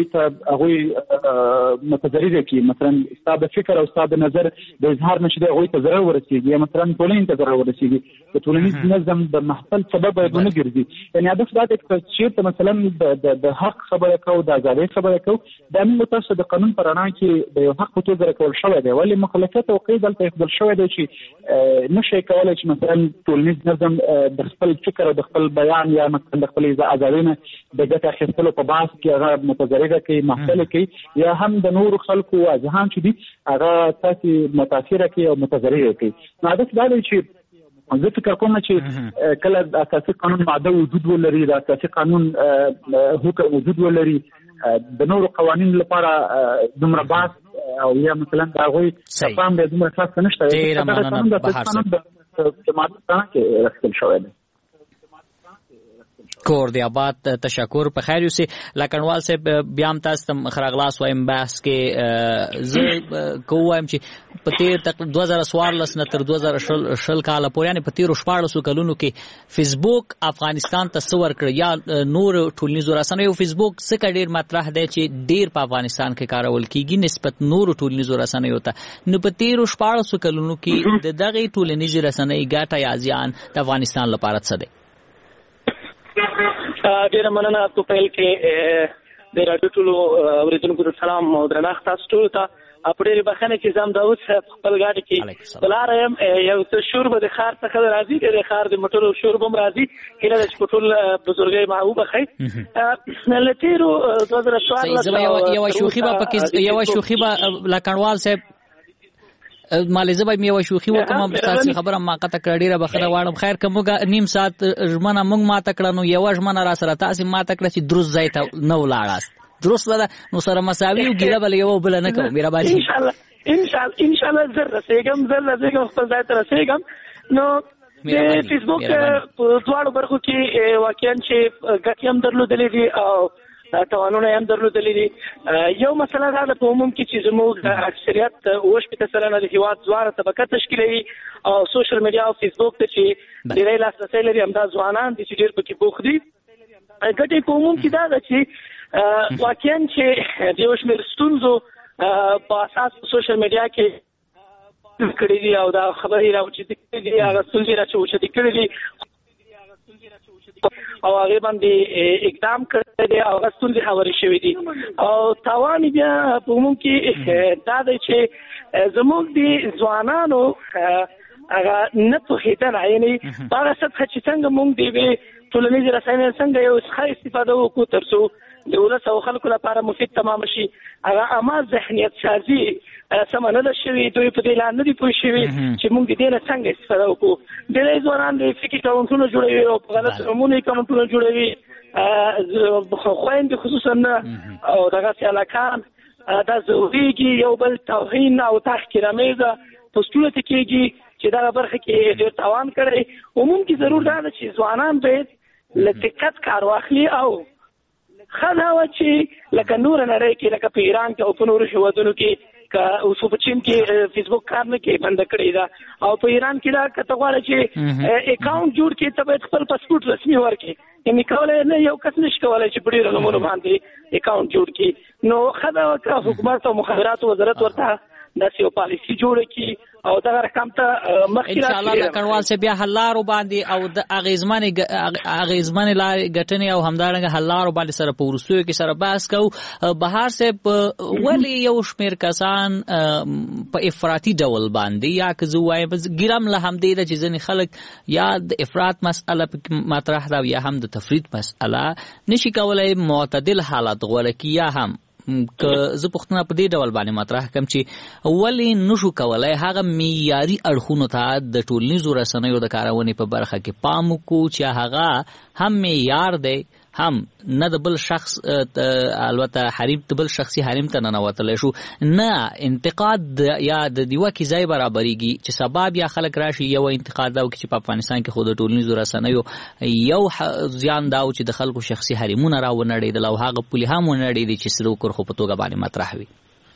متضرر کی، مثلا ستاسو فکر او ستاسو نظر د اظهار نشي د هغه ته ضرر ورسیږي، مثلا ټولنې ته ضرر ورسیږي، د ټولنیز نظم د محفل سبب باید نه ګرځي. یعنی هدف دا دی چې مثلا د حق خبره کو، د ازادۍ خبره کو، د موږ تاسو د قانون پر اړه کې د یو حق په توګه راکول شوی دی، ولی مخالفت او قید دلته خپل شوی دی چې نشي کولای چې مثلا ټولنیز نظم د خپل فکر او د خپل بیان یا مثلا د خپل ازادینه د ګټه اخیستلو په بحث کې هغه متضرره کوي، محفل کوي، یا هم د نورو خلکو اذهان چې دي هغه تاسو متاثره کوي او متضرره کوي. نو هدف دا دی چې زه فکر کوم چې کله اساسي قانون ماده وجود ولري، د اساسي قانون حکم وجود ولري، د نورو قوانینو لپاره دومره بحث او یا مثلا د هغوی تفاهم د دومره اساس نشته. ډېره مننه بهار صاحب. کور دی آباد، تشکر. په خیر یوسي لکنوال صاحب بیا هم تاسو ته خراغلاس وایم بحث کې زه کوم چې په تیر 2014 نه تر 2020 کال پورې، یعنی په تیر 14 کلونو کې فیسبوک افغانستان ته څور کړ یا نور ټولنیزو رسنیو فیسبوک څخه ډیر مطرح دی چې ډیر په افغانستان کې کارول کیږي نسبت نور ټولنیزو رسنیو ته. نو په تیر 14 کلونو کې د دغه ټولنیزو رسنۍ ګټه یا زیان د افغانستان لپاره څه دی؟ ډیره مننه. په پیل کې د راډیو ټولو اوریدونکو ته سلام او درنښت تاسو ټولو ته. په ډېرې بخښنې چې زه همدا اوس خپل ګاډي کې په لاره یم، یو څه شور به د ښار څخه راځي، د ښار د موټرو شور به هم راځي. هیله ده چې په ټول بزرګۍ ما وبښئ. له تېرو 2014 یوه شوخي به لکنډوال صاحب مالې زه به مې یوه شوخي وکړم، ستاسې خبره ما قطع کړه، ډېره بخښنه غواړم. خیر که موږ نیم ساعت ژمنه موږ ماته کړه، نو یوه ژمنه را سره تاسې ماته کړه چې درست ځای ته نه ولاړاست. درست ده، نو سره مساوي او ګیله بله یوه بله نه کوو. مهرباني انشاءالله زر رسېږم خپل ځای ته رسېږم. نو د فیسبوک په دواړو برخو کې واقعا چې ګټې هم درلودلې دي او توانونه هم درلودلې دي. یو مسله دا ده په عموم کې چې زموږ اکثریت 80% د هېواد ځوانه طبقه تشکیلوي او سوشل میډیا او فیسبوک ته چې ډېری لاسرسی لري همدا ځوانان دي چې ډېر پکې بوخت دي. ګټې په عموم کې دا ده چې واقعا چې د یو شمېر ستونزو په اساس سوشل میډیا کې کړي دي او دا خبرې راوچتې کړي دي، هغه ستونزې راوچتې کړي دي او هغه باندې اقدام کړی دی او هغه ستونزې هوارې شوې دي. او تاوان بیا په عموم کې دا دی چې زموږ د ځوانانو هغه نه پوهېدنه، یعنې په هغه سطحه چې څنګه موږ د یوې ټولنیزې رسنۍ څنګه یو ښه استفاده وکړو تر څو د ولس او خلکو لپاره مفید تمام شي، هغه عامه ذهنیت سازي سمه نه ده شوې. دوی په دې لا نه دي پوه شوي چې موږ د دې نه څنګه استفاده وکړو. ډېری ځوانان د فکري اکاونټونه جوړوي او په غلط نومونو اکاونټونه جوړوي، خویندې خصوصا او دغسې هلکان دا ضرورېږي یو بل توهین او تحقیرآمیزه پوسټونه ته کېږي چې دغه برخه کې ډېر تاوان کړی. عموم کې ضرور دا ده چې ځوانان باید له دقت کار واخلي او ښه دا وه چې لکه نوره نړۍ کې لکه په ایران کې او په نورو هېوادونو کې اوس په چین کې فیسبوک کار نه کوي، بنده کړې ده. او په ایران کې دا که ته غواړې چې اکاونټ جوړ کړې ته باید خپل پاسپورټ رسمي ورکړې، یعنې کولی نه یو کس نشي کولی چې په ډېرو نومونو باندې اکاونټ جوړ کړي. نو ښه ده که حکومت او مخابراتو وزارت ورته داسې یو پالیسي جوړه کړي او دغه رقم ته مخکې ان شاء الله لکنډوال صاحب بیا حل لارو باندې او د اغیزمنې لارې ګټنې او همدارنګه حل لارو باندې سره په وروستیو کې سره بحث کوو. بهار صاحب ولې یو شمېر کسان په افراطي ډول باندې یا که زه وایم ګیرم له همدې ده چې ځینې خلک یا د افراط مسئله مطرح ده یا هم د تفرید مسئله نشي کولی معتدل حالت غوره کړي، یا هم که زه پوښتنه په دې ډول باندې مطرح کړم چې ولې نشو کولی هغه معیاري اړخونو ته د ټولنیزو رسنیو د کارونې په برخه کې پام وکړو چې هغه هم معیار دی هم نه د بل شخص البته حریم د بل شخصي حریم ته ننوتلی شو، نه انتقاد یا د دیوه کې ځای برابرېږي چې سبب یا خلک راشي یو انتقاد دا وکړي چې په افغانستان کې خو د ټولنیزو رسنیو یو زیان دا و چې د خلکو شخصي حریمونه راونړېدل او هغه پولې هم ونړېدې چې سروکر خو په توګه باندې مطرح وي.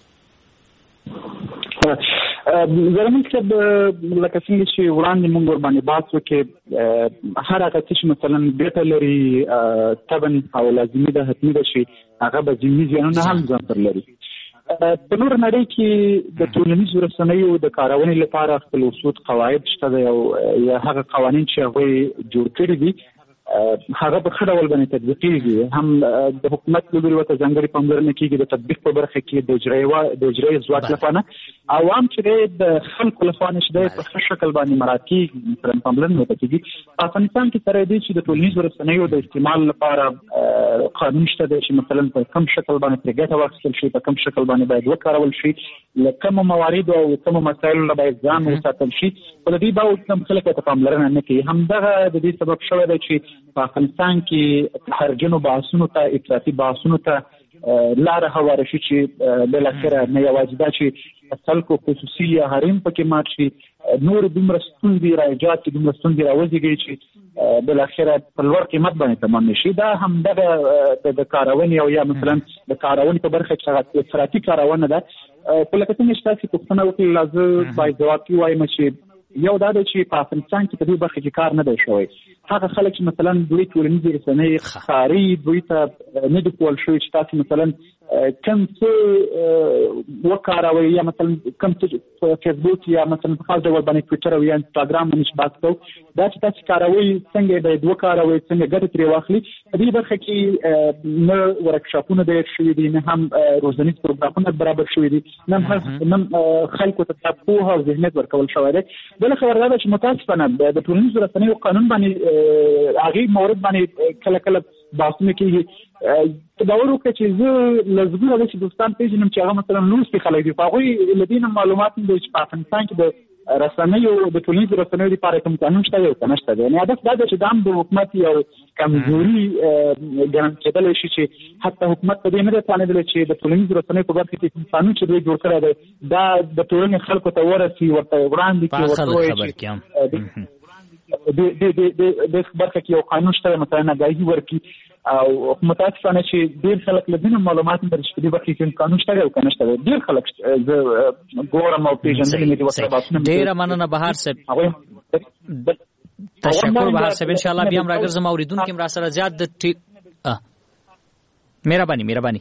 زرمن صاحب لکه څنګه چې وړاندې موږ ورباندې بحث وکړو، هر هغه څه چې مثلا ګټه لري طبعا او لازمي ده حتمي ده چې هغه به ذهني زیانونه هم ځان سره لري. په نور نړۍ کې د ټولنیزو رسنیو د کارونې لپاره خپل اصول قواعد شته دي او یا هغه قوانین چې هغوی جوړ کړي دي هغه په ښه ډول باندې تطبیقېږي. هم د حکومت له لوري ورته ځانګړې پاملرنه کېږي د تطبیق په برخه کې د اجرایي ځواک لپاره، عوام چې د خلکو لخوا نه شي په ښه شکل باندې مراعات کېږي، مثلا پاملرنه ورته کېږي. په افغانستان کې سره دی چې د ټولنیزو رسنیو د استعمال لپاره قانون شته دی چې مثلا په کوم شکل باندې پرې ګټه واخیستل شي، په کوم شکل باندې باید وکارول شي، له کومو مواردو او کومو مسایلو نه باید ځان وساتل شي. خو د دې باور کوم خلک ته پاملرنه نه کوي. همدغه د دې سبب شوی دی چې په افغانستان کې تحرجنو بحثونو ته افراطي بحثونو ته لاره هواره شي چې بالاخره نه یوازې دا چې خلکو خصوصي یا حریم پکې مات شي، نور دومره ستونزې راایجاد کړي، دومره ستونزې راوزېږي چې بالاخره په لوړ قیمت باندې تمام شي. دا همدغه د کارونې او یا مثلا د کارونې په برخه کې افراطي کارونه ده. په لکه څنګه چې تاسو پوښتنه وکړئ لازم باید ځواب وایم چې یو دا ده چې په افغانستان کې په دې برخه کې کار نه دی شوی. هغه خلک چې مثلا دوی ټولنیزې رسنۍ ښکاري دوی ته نه دي کول شوي چې تاسو مثلا کوم څه وکاروئ یا مثلا کوم څه په فیسبوک یا مثلا په خاص ډول باندې ټویټر او یا انسټاګرام باندې بحث کوو، دا چې تاسو کاروئ څنګه باید وکاروئ، څنګه ګټه ترې واخلي. په دې برخه کې نه ورکشاپونه ډېر شوي دي، نه هم روزنیز پروګرامونه برابر شوي دي، نه خلکو ته پوهه او ذهنیت ورکول شوی دی. بله خبره دا ده چې متاسفانه د ټولنیزو رسنیو قانون باندې هغې مورد باندې کله کله بحثونه کېږي. تصور وکړه چې زه لزګونه داسې دوستان پېژنم چې هغه مثلا لوستي خلک دي، په هغوی له دې نه معلومات نه دی چې په افغانستان کې د رسنیو د ټولنیزو رسنیو لپاره کوم قانون شته دی او که نه شته دی. یعنې هدف دا ده چې دا هم د حکومت یو کمزوري ګڼل کېدلی شي چې حتی حکومت په دې نه دی توانېدلی چې د ټولنیزو رسنیو په برخه کې کوم قانون چې دوی جوړ کړی دی دا د ټولنې خلکو ته ورسي، ورته وړاندې کړي، ورته ووایي چې د برخه کې یو قانون شته مثلا ناګاهي ورکړي. او متاسفانه چې ډېر خلک له دې معلومات نه لري چې په دې برخه کې قانون شته او که نه شته. ډېر خلک زه ګورم او پېژندلي مې دي ورسره بحثونه. ډېره مننه بهار صاحب، تشکر بهار صاحب. انشاءالله بیا هم راګرځم اورېدونکي هم راسره زیات د مهرباني.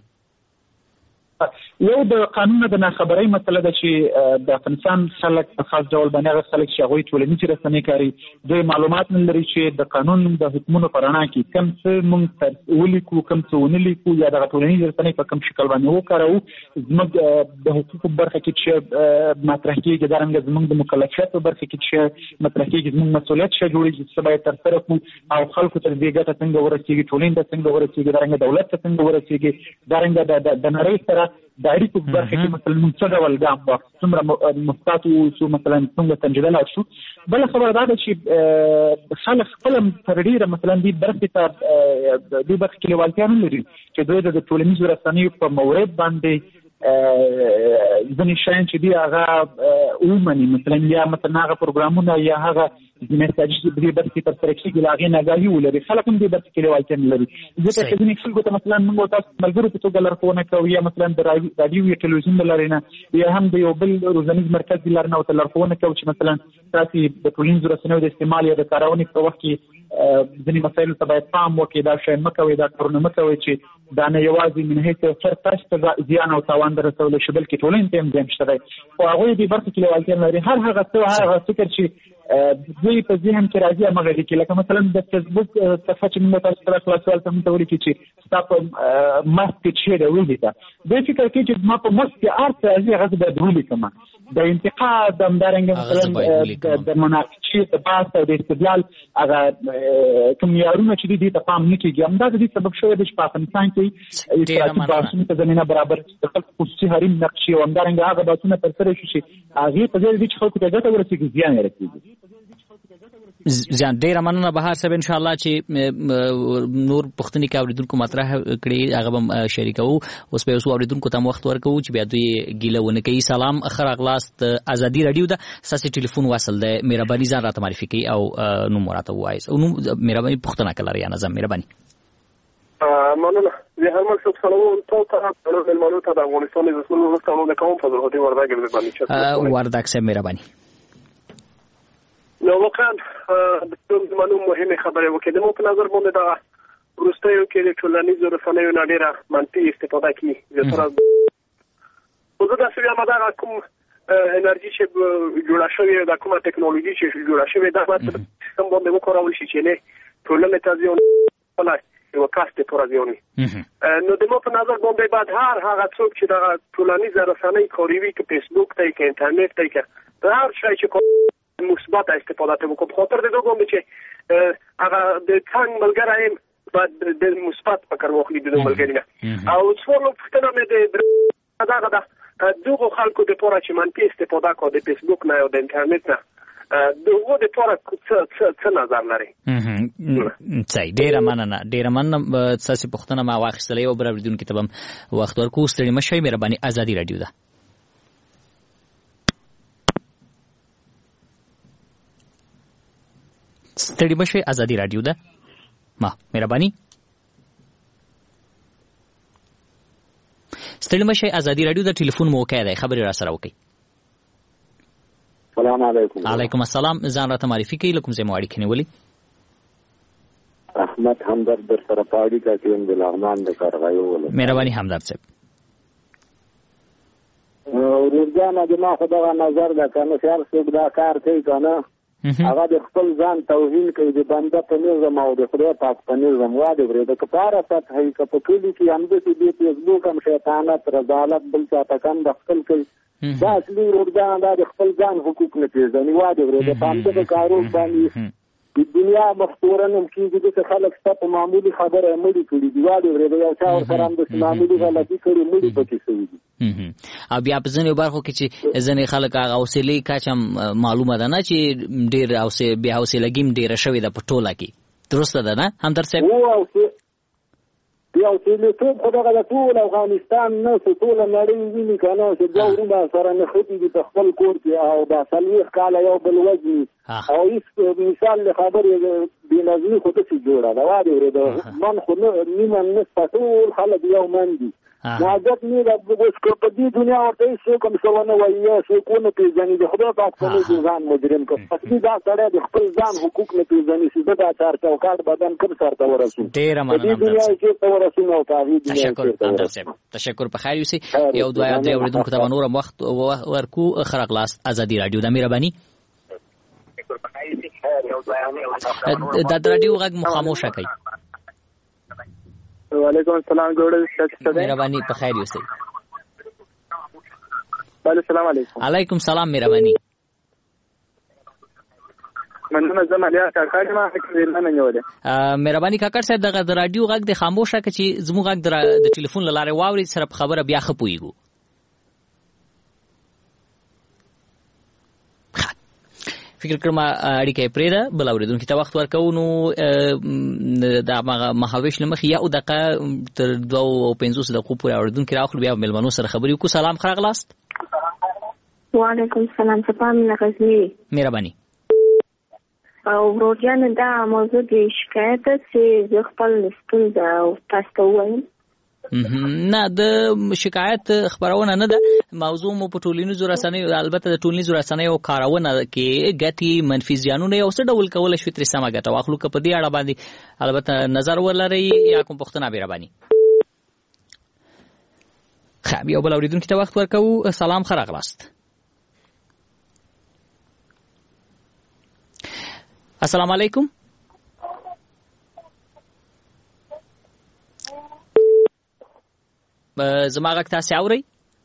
یو د قانون د ناخبرۍ مسله ده چې د افغانستان خلک په خاص ډول باندې هغه خلک چې هغوی ټولنیزې رسنۍ کاري دوی معلومات نه لري چې د قانون د حکمونو په رڼا کې کوم څه موږ ولیکو، کوم څه ونه لیکو، یا دغه ټولنیزې رسنۍ په کوم شکل باندې وکاروو. زموږ د حقوقو برخه کې چې مطرح کېږي، دارنګه زموږ د مکلفیت په برخه کې چې مطرح کېږي، زموږ مسؤلیت څه جوړېږي چې باید ترسره کړو او خلکو ته دې ګټه څنګه ورسېږي، ټولنې ته څنګه ورسېږي، دارنګه دولت ته څنګه ورسېږي، دارنګه د نړۍ سره د اړیکو په برخه کې مثلا موږ څه ډول ګام واخیستو، څومره مثبت اوسو، مثلا څنګه تنجیدل شو. بله خبره دا ده چې خلک خپله تر ډېره مثلا دې برخې ته دې برخې کې لېوالتیا نه لري چې دوی د ټولنیزو رسنیو په مورد باندې ځینې شیان چې دي هغه ومني، مثلا یا مثلا هغه پروګرامونه یا هغه میساجي چې دې برخې کې ترسره کېږي له هغې ناګاهي ولري. خلک هم دې برخې کې لېوالتیا نه لري، ځکه چې ځینې خلکو ته مثلا موږ تاسو ملګرو په توګه لارښوونه کوو، یا مثلا د راډیو یا ټلویزیون له لارې نه، یا هم د یو بل روزنیز مرکز د لارې نه ورته لارښوونه کوو چې مثلا تاسې د ټولنیزو رسنیو د استعمال یا د کارونې په وخت کې ځینې مسایلو ته باید پام وکړئ، دا شی مه کوئ، دا کارونه مه کوئ چې دا نه یوازې من حیث فرد تاسو ته زیان او تاوان در رسولی شي بلکې ټولنې ته هم زیان شته دی. خو هغوی دې برخه کې لېوالتیا نه لري. هر هغه څه هغه فکر چې دوی په ذهن کې راځي همغه لیکي. لکه مثلا د فیسبوک صفحه چې موږ تاسو سره خلاصول ته موږ ته ولیکي چې ستا په مخ کې څه دی ولیکه، دوی فکر کوي چې زما په مخ کې هر څه راځي هغه باید ولیکم. د انتقاد همدارنګه مثلا د مناقشې د بحث او د استدلال هغه کوم معیارونه چې دي ته پام نه کېږي. همدا د دې سبب شوی دی چې په افغانستان کې افراطي بحثونو ته زمینه برابر د خلکو خصوصي حریم نقشي او همدارنګه هغه بحثونه ترسره شي چې هغې په ځای د دې چې خلکو ته ګټه ورسېږي زیان یې رسېږي. ځان ډیر مننه بهار صاحب ان شاء الله چې نور پښتني کا اوریدونکو مطرح کړي هغه هم شریکو اوس په اوسو اوریدونکو ته وخت ورکو چې بیا دوی ګیله ونه کوي. سلام اخر اغلاست ازادي رادیو ده ساسي ټلیفون وصل ده مهرباني ځان راته معرفي کړئ او نو مراته وایس او نو مهرباني پښتنه کلر یا نظم مهرباني مننه. زه هم څه سلام ټول ته ملمنو ته د افغانستان د رسول الله تعالی د قوم فضل هدي ورداګ مهرباني ورداګ صاحب مهرباني. نو واقعا د ټول منو مهمه خبره وکړه د مو په نظر باندې دا ورستیو کې د ټولنیزو رسنیو نه ډیره منفي استفاده کوي. زه تر اوسه دا څه ماده کوم انرژي چې جوړه شوې د کومه ټکنالوژي چې جوړه شوې دا په سم باندې وکړول شي چې نه ټولنه تازه ولا یو کاست پرازیونی. نو د مو په نظر باندې بعد هغه څوک چې د ټولنیزو رسنیو کوي کې فیسبوک ته کې انټرنیټ ته کې دا هر شی چې مثبت استفاده ته وکړو. خاطر د دوه باندې چې هغه د څنګه ملګری بعد د مثبت فکر واخلي د ملګری نه او څولو پښتنه مې دا دغه خلکو د پوره چې منفي استفاده کوي د فیسبوک نه او د انټرنیټ نه دغه د پوره څه نظر لري. صحیح ډیر مننه تاسو پښتنه ما واخیستلې او برابردون کتابم وخت ورکو ستړي مشي مهرباني ازادي رادیو ده. ستړي مشه ازادي رادیو ده ما مهرباني ستړي مشه ازادي رادیو د ټلیفون موقع ده خبري را سره وکي. السلام علیکم. علیکم السلام. ځان راته معرفي کړئ لکه زموږ اړیکې نیولې. احمد همدرد در سره پاړی کا ټیم د لغمان د کارغایو ول. مهرباني همدرد صاحب. ورځانه د ما خدای نظر ده کنه خیر څوک دا کار کوي کنه هغه د خپل ځان توهین کوي د بنده په نظم او د خدای پاک په نظم واده ورې د کفاره سطحي کپو کلی کې هم د فیسبوک هم شیطانت رضالت بل څه تکم د خپل کوي دا اصلي ورځان د خپل ځان حقوق نه پیژني واده ورې د پام د کارو باندې د دنیا مختورنم کې د خلک ستاسو معمولی خبره مړي کړي دی واده ورې د یو چا سره هم د معمولی غلطي کړي مړي پکې شوی دي. او بیا په ځینې برخو کې چې ځینې خلک هغه حوصلې کچم معلومه ده نه چې ډېر حوصله بیا حوصلګیم ډېره شوې ده په ټوله کې درسته ده نه همدرد صاحب؟ بیا حوصلې ټول خدای د ټول افغانستان نه ټول نړۍ ویني کنه چې دا ورونه سره نه خېږي د خپل کور کې او دا سلويخ کاله یو بل وځي او هیڅ مثال خبرې د نظمی خو ته جوړه دا واده ورته من خو نیمه نه ټول خلک یو من دي عادت نه د اوس په دې دنیا ورته څه کوم څه ونه وایي څه کو نه پیژني د خدای پاک په نوم ځان مجرم کوي اصلي دا سره د خپل ځان حقوق نه پیژني چې دا چار چوکاټ بدن کوم سره ورسو ډیر مننه د دنیا کې ته ورسو نو تاسو تشکر تشکر په خیر یوسي یو دوه یاد اوریدونکو ته نور وخت ورکو خرق لاس ازادي رادیو د مهرباني د رادیو غږ مخاموشه کوي. وعلیکم السلام ګوره مهرباني په خیر یوسي. السلام علیکم. علیکم السلام مهرباني. مننه زما لیا کاکا ما حکم نه نیولې. مهرباني کاکا صاحب دغه د رادیو غږ د خاموشه کې چې زموږ غږ د ټلیفون لاره واوري سره په خبره بیا خپويګو. فکر کوم اړیکه پرېده بل اوریدونکو ته وخت ورکو نو دا مخاویش لمخ یا او دقه تر 2:50 دقیقو پورې اوریدونکو راخلو بیا ملمنو سره خبرې وکړو. سلام خراغلاست. وعلیکم السلام سپام نغزنی مهرباني. او ورجان دا موضوع د شکایت چې خپل ستونزه او تاسو وایم نه د شکایت خبرونه نه ده موضوع مو په ټولنیزو رسنیو البته د ټولنیزو رسنیو کارونه کې ګټي منفي زیانونه یو څه ډول کول شو تر سمه ګټه واخلو که په دې اړه باندې البته نظر ولري یا کوم پښتنه بیربانی. خو یو بل اوریدونکو ته وخت ورکو. سلام خراغلاست. السلام علیکم. زما غږ تاسو اورئ؟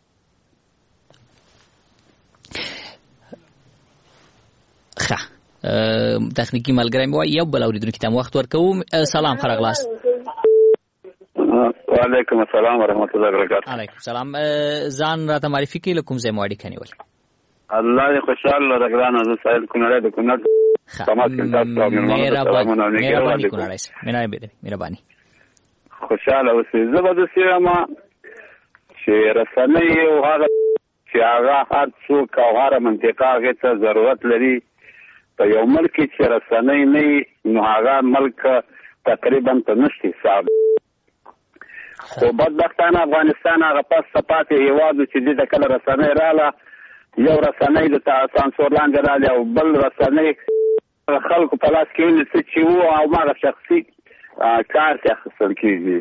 ښه تخنیکی ملګری مو یو بل اوریدونکو ته وخت ورکوم. سلام خراغلاست. وعلیکم السلام ورحمۃ اللہ وبرکاتہ. علیکم السلام. ځان راته معرفي کړئ کوم ځای مو اړیکه نیول؟ الله دې خوشاله راغلانه زه سایل کونړ د کونړ مهرباني. خوشاله اوسئ. زه به داسې یم چې رسنۍ او هغه چې هغه هر څوک او هره منطقه هغې ته ضرورت لري. په یو ملک کې چې رسنۍ نه وي نو هغه ملک تقریبا په نشته حساب. خو بدبختانه افغانستان هغه پسته پاتې هېواد و چې دې ته کله رسنۍ راغله، یو رسنۍ د سانسور لاندې راغلې او بل رسنۍ خلکو په لاس کې ونیسه چې و او هغه شخصي کار ته اخیستل کېږي.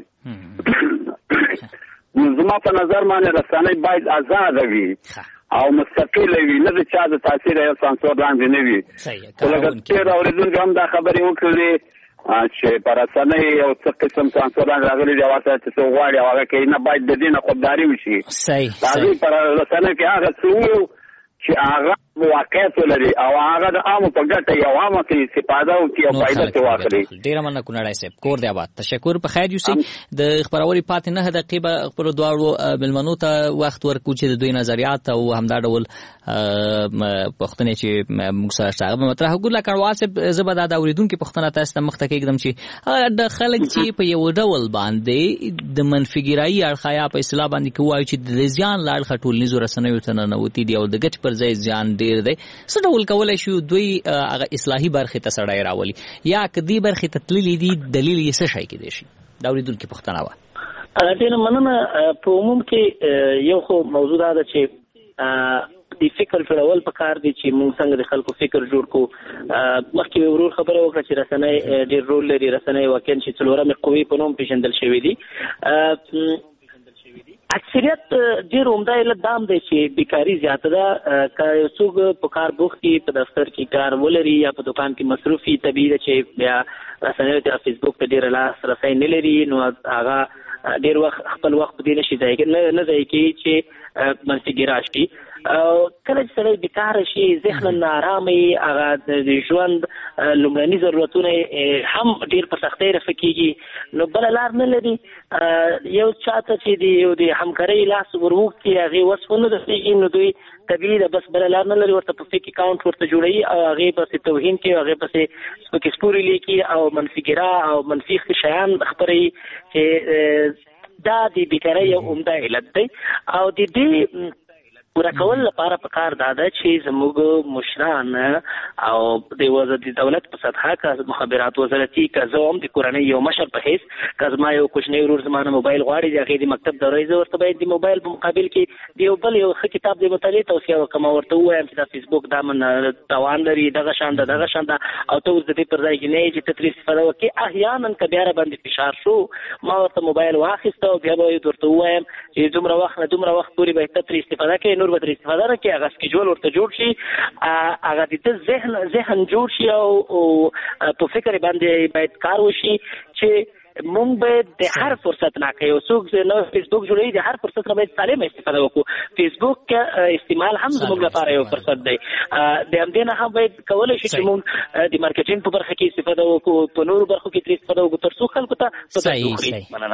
نو زما په نظر باندې رسنۍ باید ازاده وي او مستقله وي، نه د چا د تاثیر یا سانسور لاندې نه وي. خو لکه تېر اورېدونکي هم دا خبرې وکړلې چې په رسنۍ یو څه قسم سانسور لاندې راغلي دي او هڅه چې څه غواړي او هغه کوي، نه باید د دې نه خودداري وشي. د هغې په رسنۍ کې هغه څه وویو چې هغه واقعیت ولري او هغه د عامو په ګټه یو عامه کې استفاده وکړي او فایده ترې واخلي. ډېره مننه کونړی صاحب، کور دی آباد. تشکر. په خیر یوسئ. د خپرونې پاتې 9 دقیقې به خپلو دواړو مېلمنو ته وخت ورکړو چې د دوی نظریات او همدا ډول پوښتنې چې موږ سره شته هغه به مطرح کړو. لکه کڼوال صاحب، زه به دا د اورېدونکي پوښتنه تاسو ته مخته کېږدم چې د خلک چې په یو ډول باندې د منفیګرایي اړخه یا په اصطلاح باندې که ووایو چې د زیان له اړخه ټولنیزو رسنیو ته ننوتي دي او د ګټې پر ځای زیان ډېر دی، څه ډول کولی شو دوی هغه اصلاحي برخې ته سړی راولي، یا که دې برخې ته تللي دي دلیل یې څه شی کېدی شي؟ دا اورېدونکي پوښتنه وه. ډېره مننه. په عموم کې یو خو موضوع دا ده چې د فکر جوړول پکار دي چې موږ څنګه د خلکو فکر جوړ کړو. مخکې ورور خبره وکړه چې رسنۍ ډېر رول لري. رسنۍ واقعا چې څلورمې قوې په نوم پېژندل شوي دي. اکثریت ډېر عمده علت دام دی چې بیکاري زیاته ده. که یو څوک په کار بوخت وي، په دفتر کې کار ولري یا په دوکان کې مصروف وي، طبیعي ده چې بیا رسنیو ته فیسبوک ته ډېره لاسرسی نه لري، نو هغه ډېر وخت خپل وخت په دې نه شي ضایع کوي چې منفیګرا شي. کله چې سړی بیکاره شي، ذهن ناارامه وي، هغه د ژوند لومړني ضرورتونه هم ډېر په سختۍ رفع کېږي، نو بله لار نه لري. یو چاته چې د همکارۍ لاس ور وکړي هغې وس ونه رسېږي، نو دوی طبیعي ده بس بله لار نه لري، ورته په فیک اکاونټ ورته جوړوي او هغې پسې توهین کوي، هغې پسې سپکې سپورې لیکي او منفیګرا او منفي شیان خپروي، چې دا د بیکارۍ یو عمده علت دی. او د دې پوره کول لپاره پکار دا ده چې زموږ مشران او د دولت په سطحه که مخابرات وزارتي که زه هم د کورنۍ یو مشر په حیث که زما یو کوچنی ورور زما نه موبایل غواړي د هغې د مکتب دورې زه ورته باید د موبایل په مقابل کې د یو بل یو ښه کتاب د مطالعې توصیه وکړم، ورته ووایم چې دا فیسبوک دا تاوان لري، دغه شان ده دغه شان ده، او ته اوس د دې پر ځای کې نه یې چې ته ترې استفاده وکړې. احیانا که بیا راباندې فشار شو، ما ورته موبایل واخیسته او بیا به ورته ووایم چې دومره وخت نه دومره وخت پورې باید ته ترې استفاده کوې، نور به ترې استفاده نه کوې. هغه سکیجول ورته جوړ شي، هغه د ده ذهن جوړ شي او په فکر باندې باید کار وشي چې مونږ باید د هر فرصت نه که یو څوک نو فیسبوک جوړوي د هر فرصت نه باید سالمه استفاده وکړو. فیسبوک استعمال هم زموږ لپاره یو فرصت دی. د همدې نه هم باید کولی شو چې مونږ د مارکیټینګ په برخه کې استفاده وکړو، په نورو برخو کې ترې استفاده وکړو تر څو خلکو ته په درد وخوري. مننه.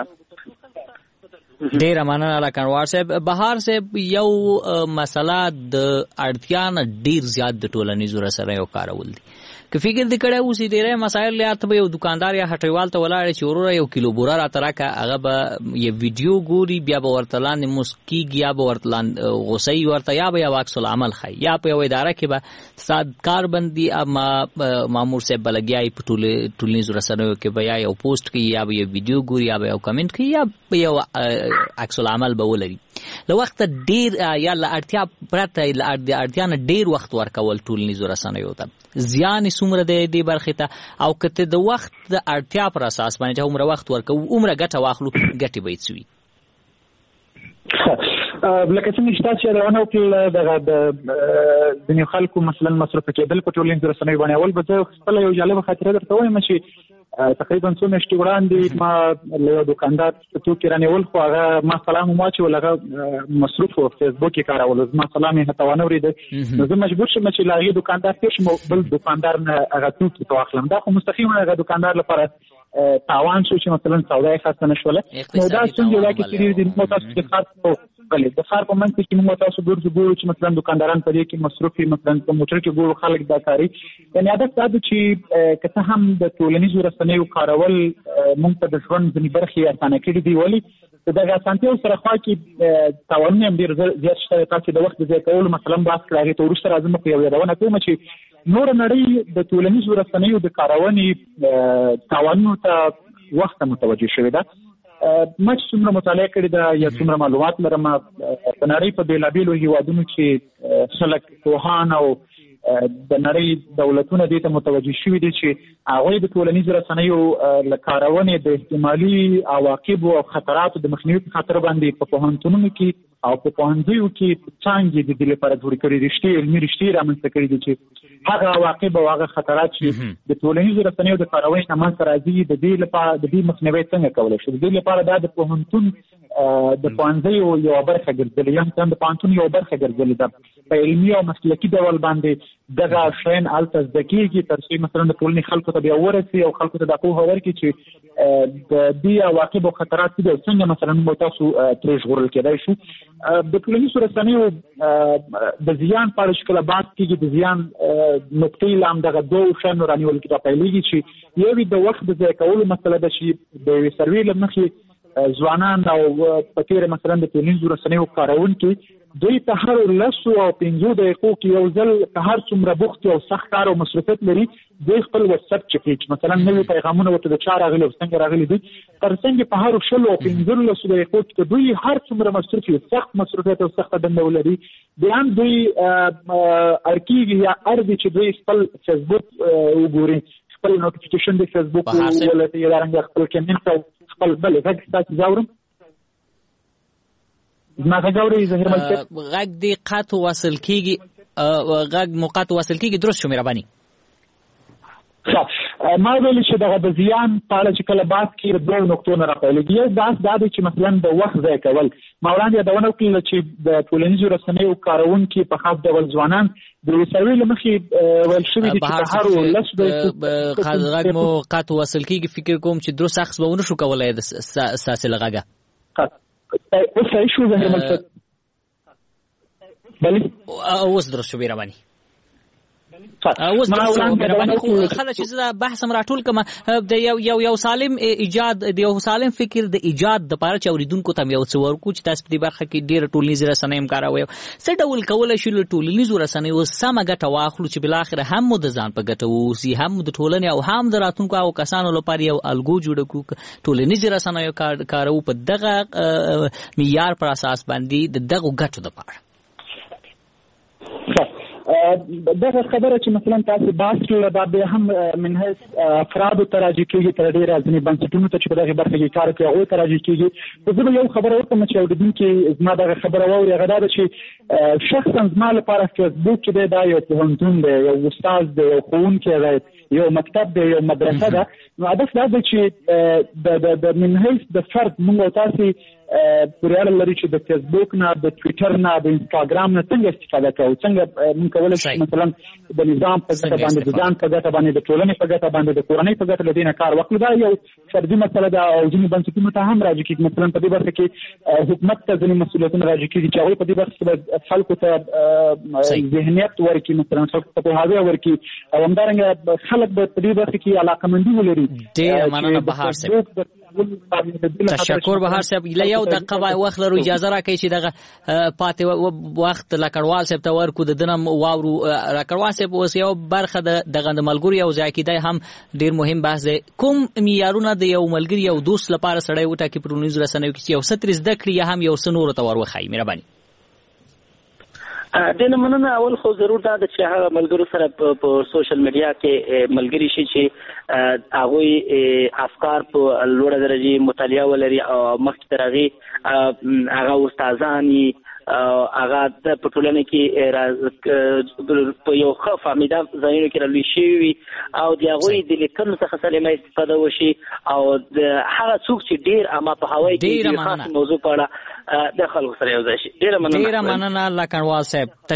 ډېره مننه لکنوار صاحب. بهار صاحب، یو مسله د اړتیا نه ډېر زیات د ټولنیزو رسنیو کارول دي. که فکر دې کړی اوسې ډېری مسایل یا ته به یو دکاندار یا هټیوال ته ولاړې چې وروره یو کیلو بوره راته راکړه، هغه به یو ویډیو ګوري، بیا به ورته لاندې موسک کېږي، یا به ورته غوسه یي ورته، یا به یو عکس العمل ښایي، یا په یو اداره کې به ستا کار بندي اما مامور صاحب به لګیا وي په ټولنیزو رسنیو کې، به یا یو پوسټ کوي، یا به یو ویډیو ګوري، یا به یو کمنټ کوي، یا به یو عکس العمل به ولري. له وخته ډېر یا له اړتیا پرته د اړتیا نه ډېر وخت ورکول ټولنیزو رسنیو ته زیان یې څومره دی دې برخې ته، او که ته د وخت د اړتیا پر اساس باندې چې عمره وخت ورکوو عمره ګټه واخلو، ګټې به یې څه وي؟ لکه څنګه چې تاسو یادونه وکړل دغه د ځینې خلکو مثلا مصرف کېدل په ټولنیزو رسنیو باندې، اول به زه خپله یو جالبه خاطره درته وایم چې تقریبا څو میاشتې وړاندې ما له یو دوکاندار توکي رانیول، خو هغه ما سلام هم واچول، هغه مصروف و فیسبوک یې کارولو، زما سلام یې هته ونه اورېده، نو زه مجبور شم چې له هغې دوکاندار تېر شم او بل دوکاندار نه هغه توکي ته واخلم. دا خو مستقیما هغه دوکاندار لپاره تاوان شو چې مثلا سودا یې خاصه نه شوله. نو دا ستونزې دا کې چې ډېرې دي، نو تاسو چې خاص بلې د ښار په منځ کې موږ تاسو ګورو چې مثلا دکانداران په دې کې مصروف وي، مثلا په موټر کې ګورو خلک دا کاري. یعنې هدف دا دی چې که څه هم د ټولنیزو رسنیو کارول موږ ته د ژوند ځینې برخې اسانه کړي دي، ولې د دغه اسانتیاو سره خوا کې تاوانونه هم ډېر زیات شته. تاسو د وخت د ضایع کولو مثلا بحث کړی، هغې ته وروسته راځم خو یو یادونه کوم چې نوره نړۍ د ټولنیزو رسنیو د کارونې تاوانونو ته وخت متوجه شوې ده. ما چې څومره مطالعه کړې ده یا څومره معلومات لرم، په نړۍ په بېلابېلو هېوادونو کې خلک پوهان او د نړۍ دولتونه دې ته متوجه شوي دي چې هغوی د ټولنیزو رسنیو له کارونې د احتمالي عواقبو او خطراتو د مخنیوي په خاطر باندې په پوهنتونونو کې او په پوهنځیو کې څانګې د دې لپاره جوړې کړي دي، علمي رشتې رامنځته کړي دي چې هغه عواقب او هغه خطرات چې د ټولنیزو رسنیو د کارونې نه منځته راځي د دې لپاره د دې مخنیوی څنګه کولی شي. د دې لپاره دا د پوهنتون د پوهنځیو یوه برخه ګرځېدلې، یا هم د پوهنتون یوه برخه ګرځېدلې ده. په علمي او مسلکي ډول باندې دغه شیان هلته زده کېږي تر څو مثلا د ټولنې خلکو ته بیا ورسي او خلکو ته دا پوهه ورکړي چې د دې عواقب او خطرات څه دي او څنګه مثلا موږ تاسو ترې ژغورل کېدای شو. د ټولنیزو رسنیو د زیان په اړه چې کله بحث کېږي، د زیان نقطې له همدغه دوو شیانو رانیول راپیلېږي چې یو د وخت د ضایع کولو مسله ده چې د یوې سروې له مخې ځوانان او په تېره مثلا د ټولنیزو رسنیو کاروونکي دوی په هر 10 او 15 دقیقو کې یو ځل که هر څومره بوخت او سخت کار او مصروفیت لري دوی خپل واتساپ چک کوي، مثلا نوي پیغامونه ورته د چا راغلي او څنګه راغلي دي، تر څنګ په هر 10 او 15 دقیقو کې دوی هر څومره مصروف وي، سخت مصروفیت او سخت دنده ولري، بیا هم دوی ارکیږي یا ارزي چې دوی خپل فیسبوک وګوري، خپل نوټیفیکیشن د فیسبوک ولته یا رنګ خپل کمنټ او خپل بل غږ تاسو ځاورم ما غږوري زهیر ملک غږ دی قطع وصل کیږي، غږ موقت وصل کیږي. درست شو مهرباني. ما ویل چې دغه د زیان په اړه چې کله بحث کې دوه نقطو نه راپیلېږي. یو بحث دا دی چې مثلا د وخت ضایع کول. ما وړاندې یادونه وکړله چې د ټولنیزو رسنیو کاروونکي په خاص ډول ځوانان د یوې سروې له مخې ویل شوي دي چې په هر 10 دقیقو غږ مو قطع وصل کیږي. فکر کوم چې درست اخذ به ونه شو کولی ستاسې له غږه. اوس صحیح شو زهیر ملک؟ بلې اوس درست شو مهرباني. اوس مهرباني خو خله چې زه بحث هم راټول کړم د یو سالم ایجاد د یو سالم فکر د ایجاد دپاره چې اورېدونکو ته هم یو څه ورکړو چې تاسو په دې برخه کې ډېره ټولنیزې رسنۍ هم کاروئ، څه ډول کولی شو له ټولنیزو رسنیو سمه ګټه واخلو چې بالاخره هم مو د ځان په ګټه واوسي، هم د ټولنې او هم د راتلونکو هغو کسانو لپاره یو الګو جوړه کړو. ټولنیزې رسنیو کارو په دغه معیار پر اساس باندې د دغو ګټو دپاره. دغه خبره چې مثلا تاسو بحث کړله دا بیا هم من حیث افرادو ته راجع کېږي، تر ډېره ځینې بنسټونو ته چې په دغې برخه کې کار کوي هغوی ته راجع کېږي. خو زه به یو خبره وکړم چې اورېدونکي زما دغه خبره واوري، هغه دا ده چې شخصا زما لپاره فیسبوک چې دی دا یو پوهنتون دی، یو استاد دی، یو ښوونکی دی، یو مکتب دی، یو مدرسه ده. نو هدف دا دی چې د من حیث د فرد موږ او تاسې پورې اړه لري چې د فیسبوک نه، د ټویټر نه، د انسټاګرام نه څنګه استفاده کوو، څنګه موږ کولی شو مثلا د نظام په ګټه باندې، د ځان په ګټه باندې، د ټولنې په ګټه باندې، د کورنۍ په ګټه له دې نه کار وکړو. دا یو فردي مسله ده او ځینې بنسټونو ته هم راجع کېږي. مثلا په دې برخه کې حکومت ته ځینې مسؤلیتونه راجع کېږي چې هغوی په دې برخه کې خلکو ته ذهنیت ورکړي، مثلا خلکو ته پوهاوی ورکړي او همدارنګه خلک به په دې برخه کې علاقمندي ولري. ډېره مننه بهار صاحب. تشکر بهار صاحب. له یو دقیقه وخت لرو، اجازه راکړئ چې دغه پاتې وخت لکړوال صاحب ته ورکړو، د ده نه واورو. لکړوال صاحب اوس یو برخه دغه د ملګرو یو ځای کېدی هم ډېر مهم بحث دی. کوم معیارونه د یو ملګري یو دوست لپاره سړی وټاکي په ټولنیزو رسنیو کې چې یو څه ترې زده کړي یا هم یو څه نورو ته ور وښایي؟ مهرباني. دنه مننه. اول خو ضرور دا ده چې هغه ملګرو سره په سوشل میډیا کې ملګري شي چې هغوی افکار په لوړه درجه مطالعه ولري او مخکې تر هغې هغه استادان یي، هغه په ټولنه کې په یو ښه فهمیده ځایونو کې رالوی شوي وي او د هغوی د لیکنو څخه سالمه استفاده وشي او د هغه څوک چې ډېر اما په هوایي کې خاص موضوع په اړه د خلکو سره یو ځای شي. ډېره مننه. لکړوال صاحب